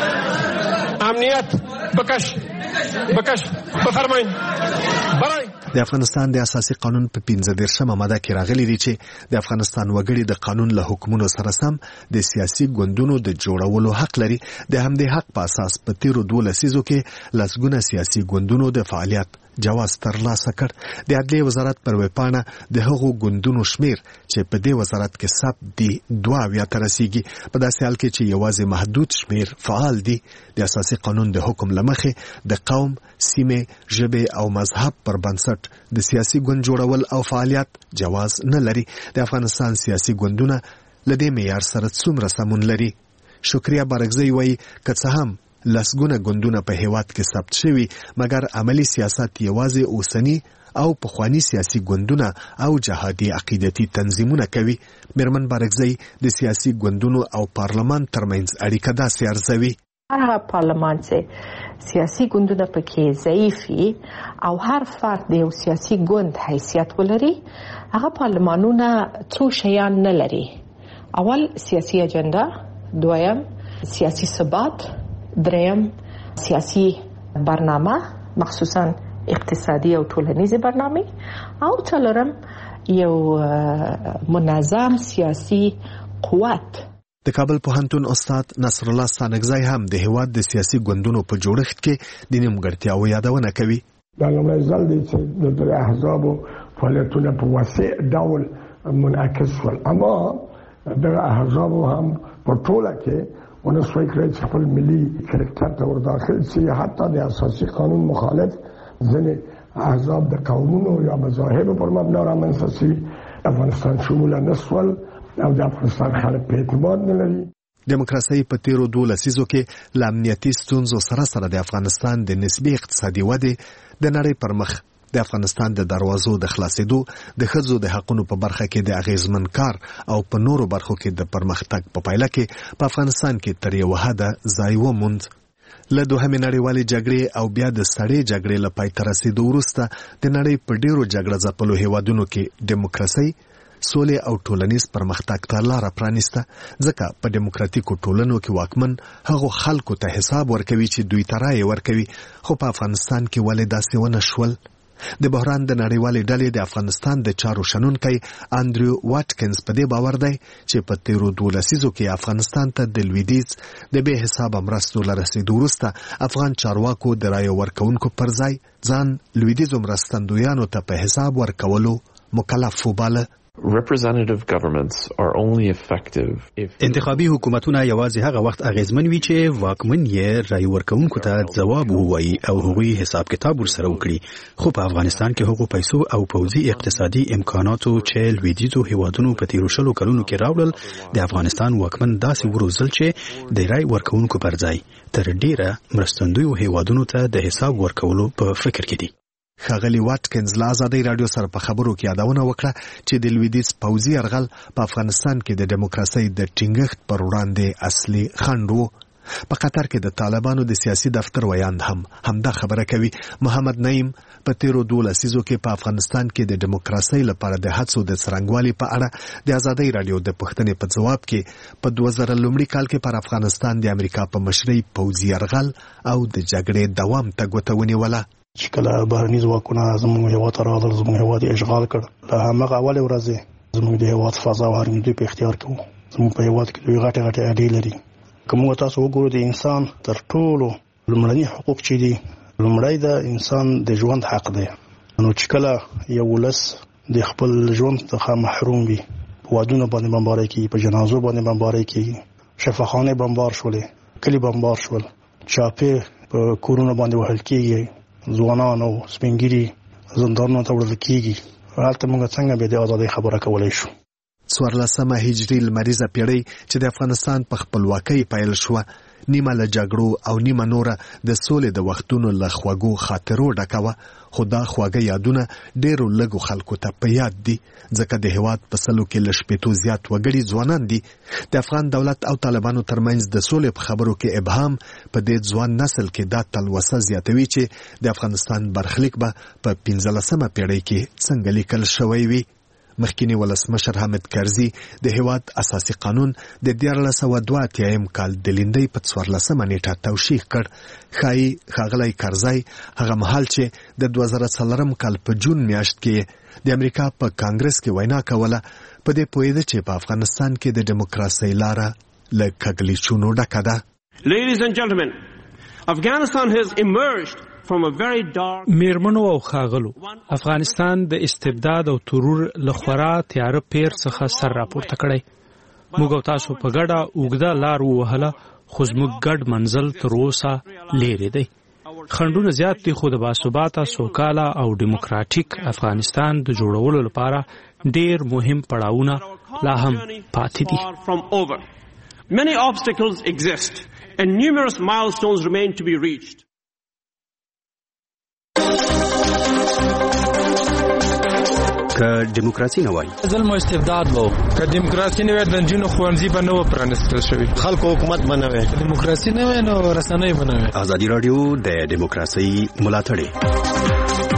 امنیت بکش بکش بفرمایئ. برای د افغانستان د اساسي قانون په پنځه دېرشمه ماده کې راغلي دي چې د افغانستان وګړي د قانون له حکمونو سره سم د سیاسي ګوندونو د جوړولو حق لري. د همدې حق په اساس په تیرو دوه لسیزو کې لسګونه سیاسي ګوندونو د فعالیت جواز ترلاسه کړ. د عدلیې وزارت پر ویبپاڼه د هغو ګوندونو شمیر چې په دې وزارت کې ثبت دي دوه اویا ته رسیږي. په داسې حال کې چې یوازې محدود شمیر فعال دي. د اساسي قانون د حکم له مخې د قوم، سیمې، ژبې او مذهب پر بنسټ د سیاسي ګوند جوړول او فعالیت جواز نه لري. د افغانستان سیاسي ګوندونه له دې معیار سره څومره سمون لري؟ شکریا بارګزی وایي که څه هم لسګونه ګوندونه په هیواد کې ثبت شوي، مګر عملی سیاست یوازې اوسنی او پخوانی سیاسي ګوندونه او جهادي عقیدتي تنظیمونه کوي. میرمن بارګزی د سیاسي ګوندونو او پارلمان ترمنځ اړیکه داسې ارزوي. هغه پارلمان چې سیاسي ګوندونه پکې ضعیفي او هر فرد د یو سیاسي ګوند حیثیت ولري، هغه پارلمانونه څو شیان نه لري. اول سیاسي اجنډا، دویم سیاسي ثبات، دریم سیاسي برنامه مخصوصا اقتصادي او ټولنیزه برنامه، او څلورم یو منظم سیاسي قوت. د کابل پوهنتون استاد نصر الله سانګزای هم د هیواد د سیاسي ګوندونو په جوړښت کې د نیمګړتیاو یادونه کوي. دا لومړی ځل دی چې د احزابو فعالیتونه په واسع ډول منعکس شول، اما دغه احزابو هم په ټوله کې ونه سوی کړی چې خپل ملي کرکټر ته ورداخل شي. حتی د اساسي قانون مخالف ځینې احزاب د قومونو یا مذاهبو پر مبنا رامنځته شوي، افغانستان شموله نه شول او د افغانستان خلک په اعتماد نه لري. دیموکراسي په تیرو دوه لسیزو کې له امنیتي ستونزو سره سره د افغانستان د نسبي اقتصادي ودې د نړۍ پر مخ د افغانستان د دروازو د خلاصېدو، د ښځو د حقونو په برخه کې د اغیزمن کار او په نورو برخو کې د پرمختګ په پایله کې په افغانستان کې تر یو حده ځای وموند. له دوهمې نړیوالې جګړې او بیا د سړې جګړې له پای ته رسېدو وروسته د نړۍ په ډیرو جګړه ځپلو هیوادونو کې دیموکراسي، سولې او ټولنیز پرمختګ ته لاره پرانیسته، ځکه په دیموکراتیکو ټولنو کې واکمن هغو خلکو ته حساب ورکوي چې دوی ته رایې ورکوي. خو په افغانستان کې ولې داسې ونه شول؟ د بحران د نړیوالې ډلې د افغانستان د چارو شنونکی انډریو واټکنز په دې باور دی چې په تیرو دوه لسیزو کې افغانستان ته د لویدیځ د بې حسابه مرستو له رسېدو وروسته افغان چارواکو د رایې ورکوونکو پر ځای ځان لویدیځو مرستندویانو ته په حساب ورکولو مکلف وباله. Representative governments are only effective if انتخابي حکومتونه یوازې هغه وخت اغیزمن وي چې واکمن یې رای ورکوونکو ته ځواب ووایي او هغوی حساب کتاب ورسره وکړي. خو په افغانستان کې هغو پیسو او پوځي اقتصادي امکاناتو چې لویدیځو هیوادونو په تیرو شلو کلونو کې راوړل، د افغانستان واکمن داسې وروزل چې د رای ورکوونکو پر ځای تر ډیره مرستندویو هیوادونو ته د حساب ورکولو په فکر کې دي. ښاغلي واټکنز له ازادۍ راډیو سره په خبرو کې یادونه وکړه چې د لویدیځ پوځي یرغل په افغانستان کې د دیموکراسۍ د ټینګښت پر وړاندې اصلي خنډ و. په قطر کې د طالبانو د سیاسي دفتر ویاند هم همدا خبره کوي. محمد نعیم په تیرو دوه لسیزو کې په افغانستان کې د دیموکراسۍ لپاره د هڅو د څرنګوالي په اړه د ازادۍ راډیو د پوښتنې په ځواب کې په دوه زره لومړي کال کې پر افغانستان د امریکا په مشرۍ پوځي یرغل او د جګړې دوام ته ګوته ونیوله. چې کله بهرني ځواکونه زموږ هېواد ته راغلل، زموږ هېواد یې اشغال کړ. له هماغه اولې ورځې زموږ د هېواد فضا او هرنګدوی په اختیار کې وو. زموږ په هېواد کې دوی غټې غټې اډې لري. که موږ تاسو وګورو د انسان تر ټولو لومړني حقوق چې دي، لومړی د انسان د ژوند حق دی. نو چې کله یو ولس د خپل ژوند څخه محروم وي، په وادونو باندې بمبارۍ کېږي، په جنازو باندې بمبارۍ کېږي، شفاخانې بمبار شولې، کلي بمبار شول، چاپې په کورونو باندې وهل کېږي، ځوانان او سپینګیري زندانونو ته وړل کېږي، هلته موږ څنګه به د ازادۍ خبره کولی شو؟ څوارلسمه هجري لمریزه پیړۍ چې د افغانستان په خپلواکۍ پیل شوه، نیمه له جګړو او نیمه نوره د سولې د وختونو له خوږو خاطرو ډکه وه. خو دا خواږه یادونه ډېرو لږو خلکو ته په یاد دي، ځکه د هېواد په سلو کې له شپېتو زیات وګړي ځوانان دي. د افغان دولت او طالبانو ترمنځ د سولې په خبرو کې ابهام په دې ځوان نسل کې دا تلوسه زیاتوي چې د افغانستان برخلیک به په پنځلسمه پیړۍ کې څنګه لیکل شوی وي. مخکینی ولسمشر حامد کرزي د هیواد اساسي قانون د دیارلس سوه دوه اتیایم کال د لیندۍ په څوارلسمه نیټه توشیح کړ. ښایي ښاغلی کرزی هغه مهال چې د دوه زره څلورم کال په جون میاشت کې د امریکا په کانګرس کې وینا کوله، په دې پوهېده چې په افغانستان کې د دیموکراسۍ لاره له کږلېچونو ډکه ده. Ladies and gentlemen, Afghanistan has emerged میرمنو او خاغلو افغانستان د استبداد او ترور لخوا تیار پیر څخه سر راپورته کړی. موږ تاسو په ګډه اوږده لار ووهله خو زموږ ګډ منزل تر اوسه لیرې دی. خنډونه زیات دي خو د باثباته سوکاله او ډیموکراټیک افغانستان د جوړولو لپاره ډیر مهم پړاوونه لا هم پاتې دي. Many obstacles exist and numerous milestones remain to be reached. که دیموکراسي نه وای ظلم او استبداد وو، که دیموکراسي نه وای د جنونو خوانځي به نه و پرانستل شوی، خلکو حکومت به نه وای، دیموکراسي نه وای نو رسنۍ به نه وای. ازادي رادیو د دیموکراسي ملاتړ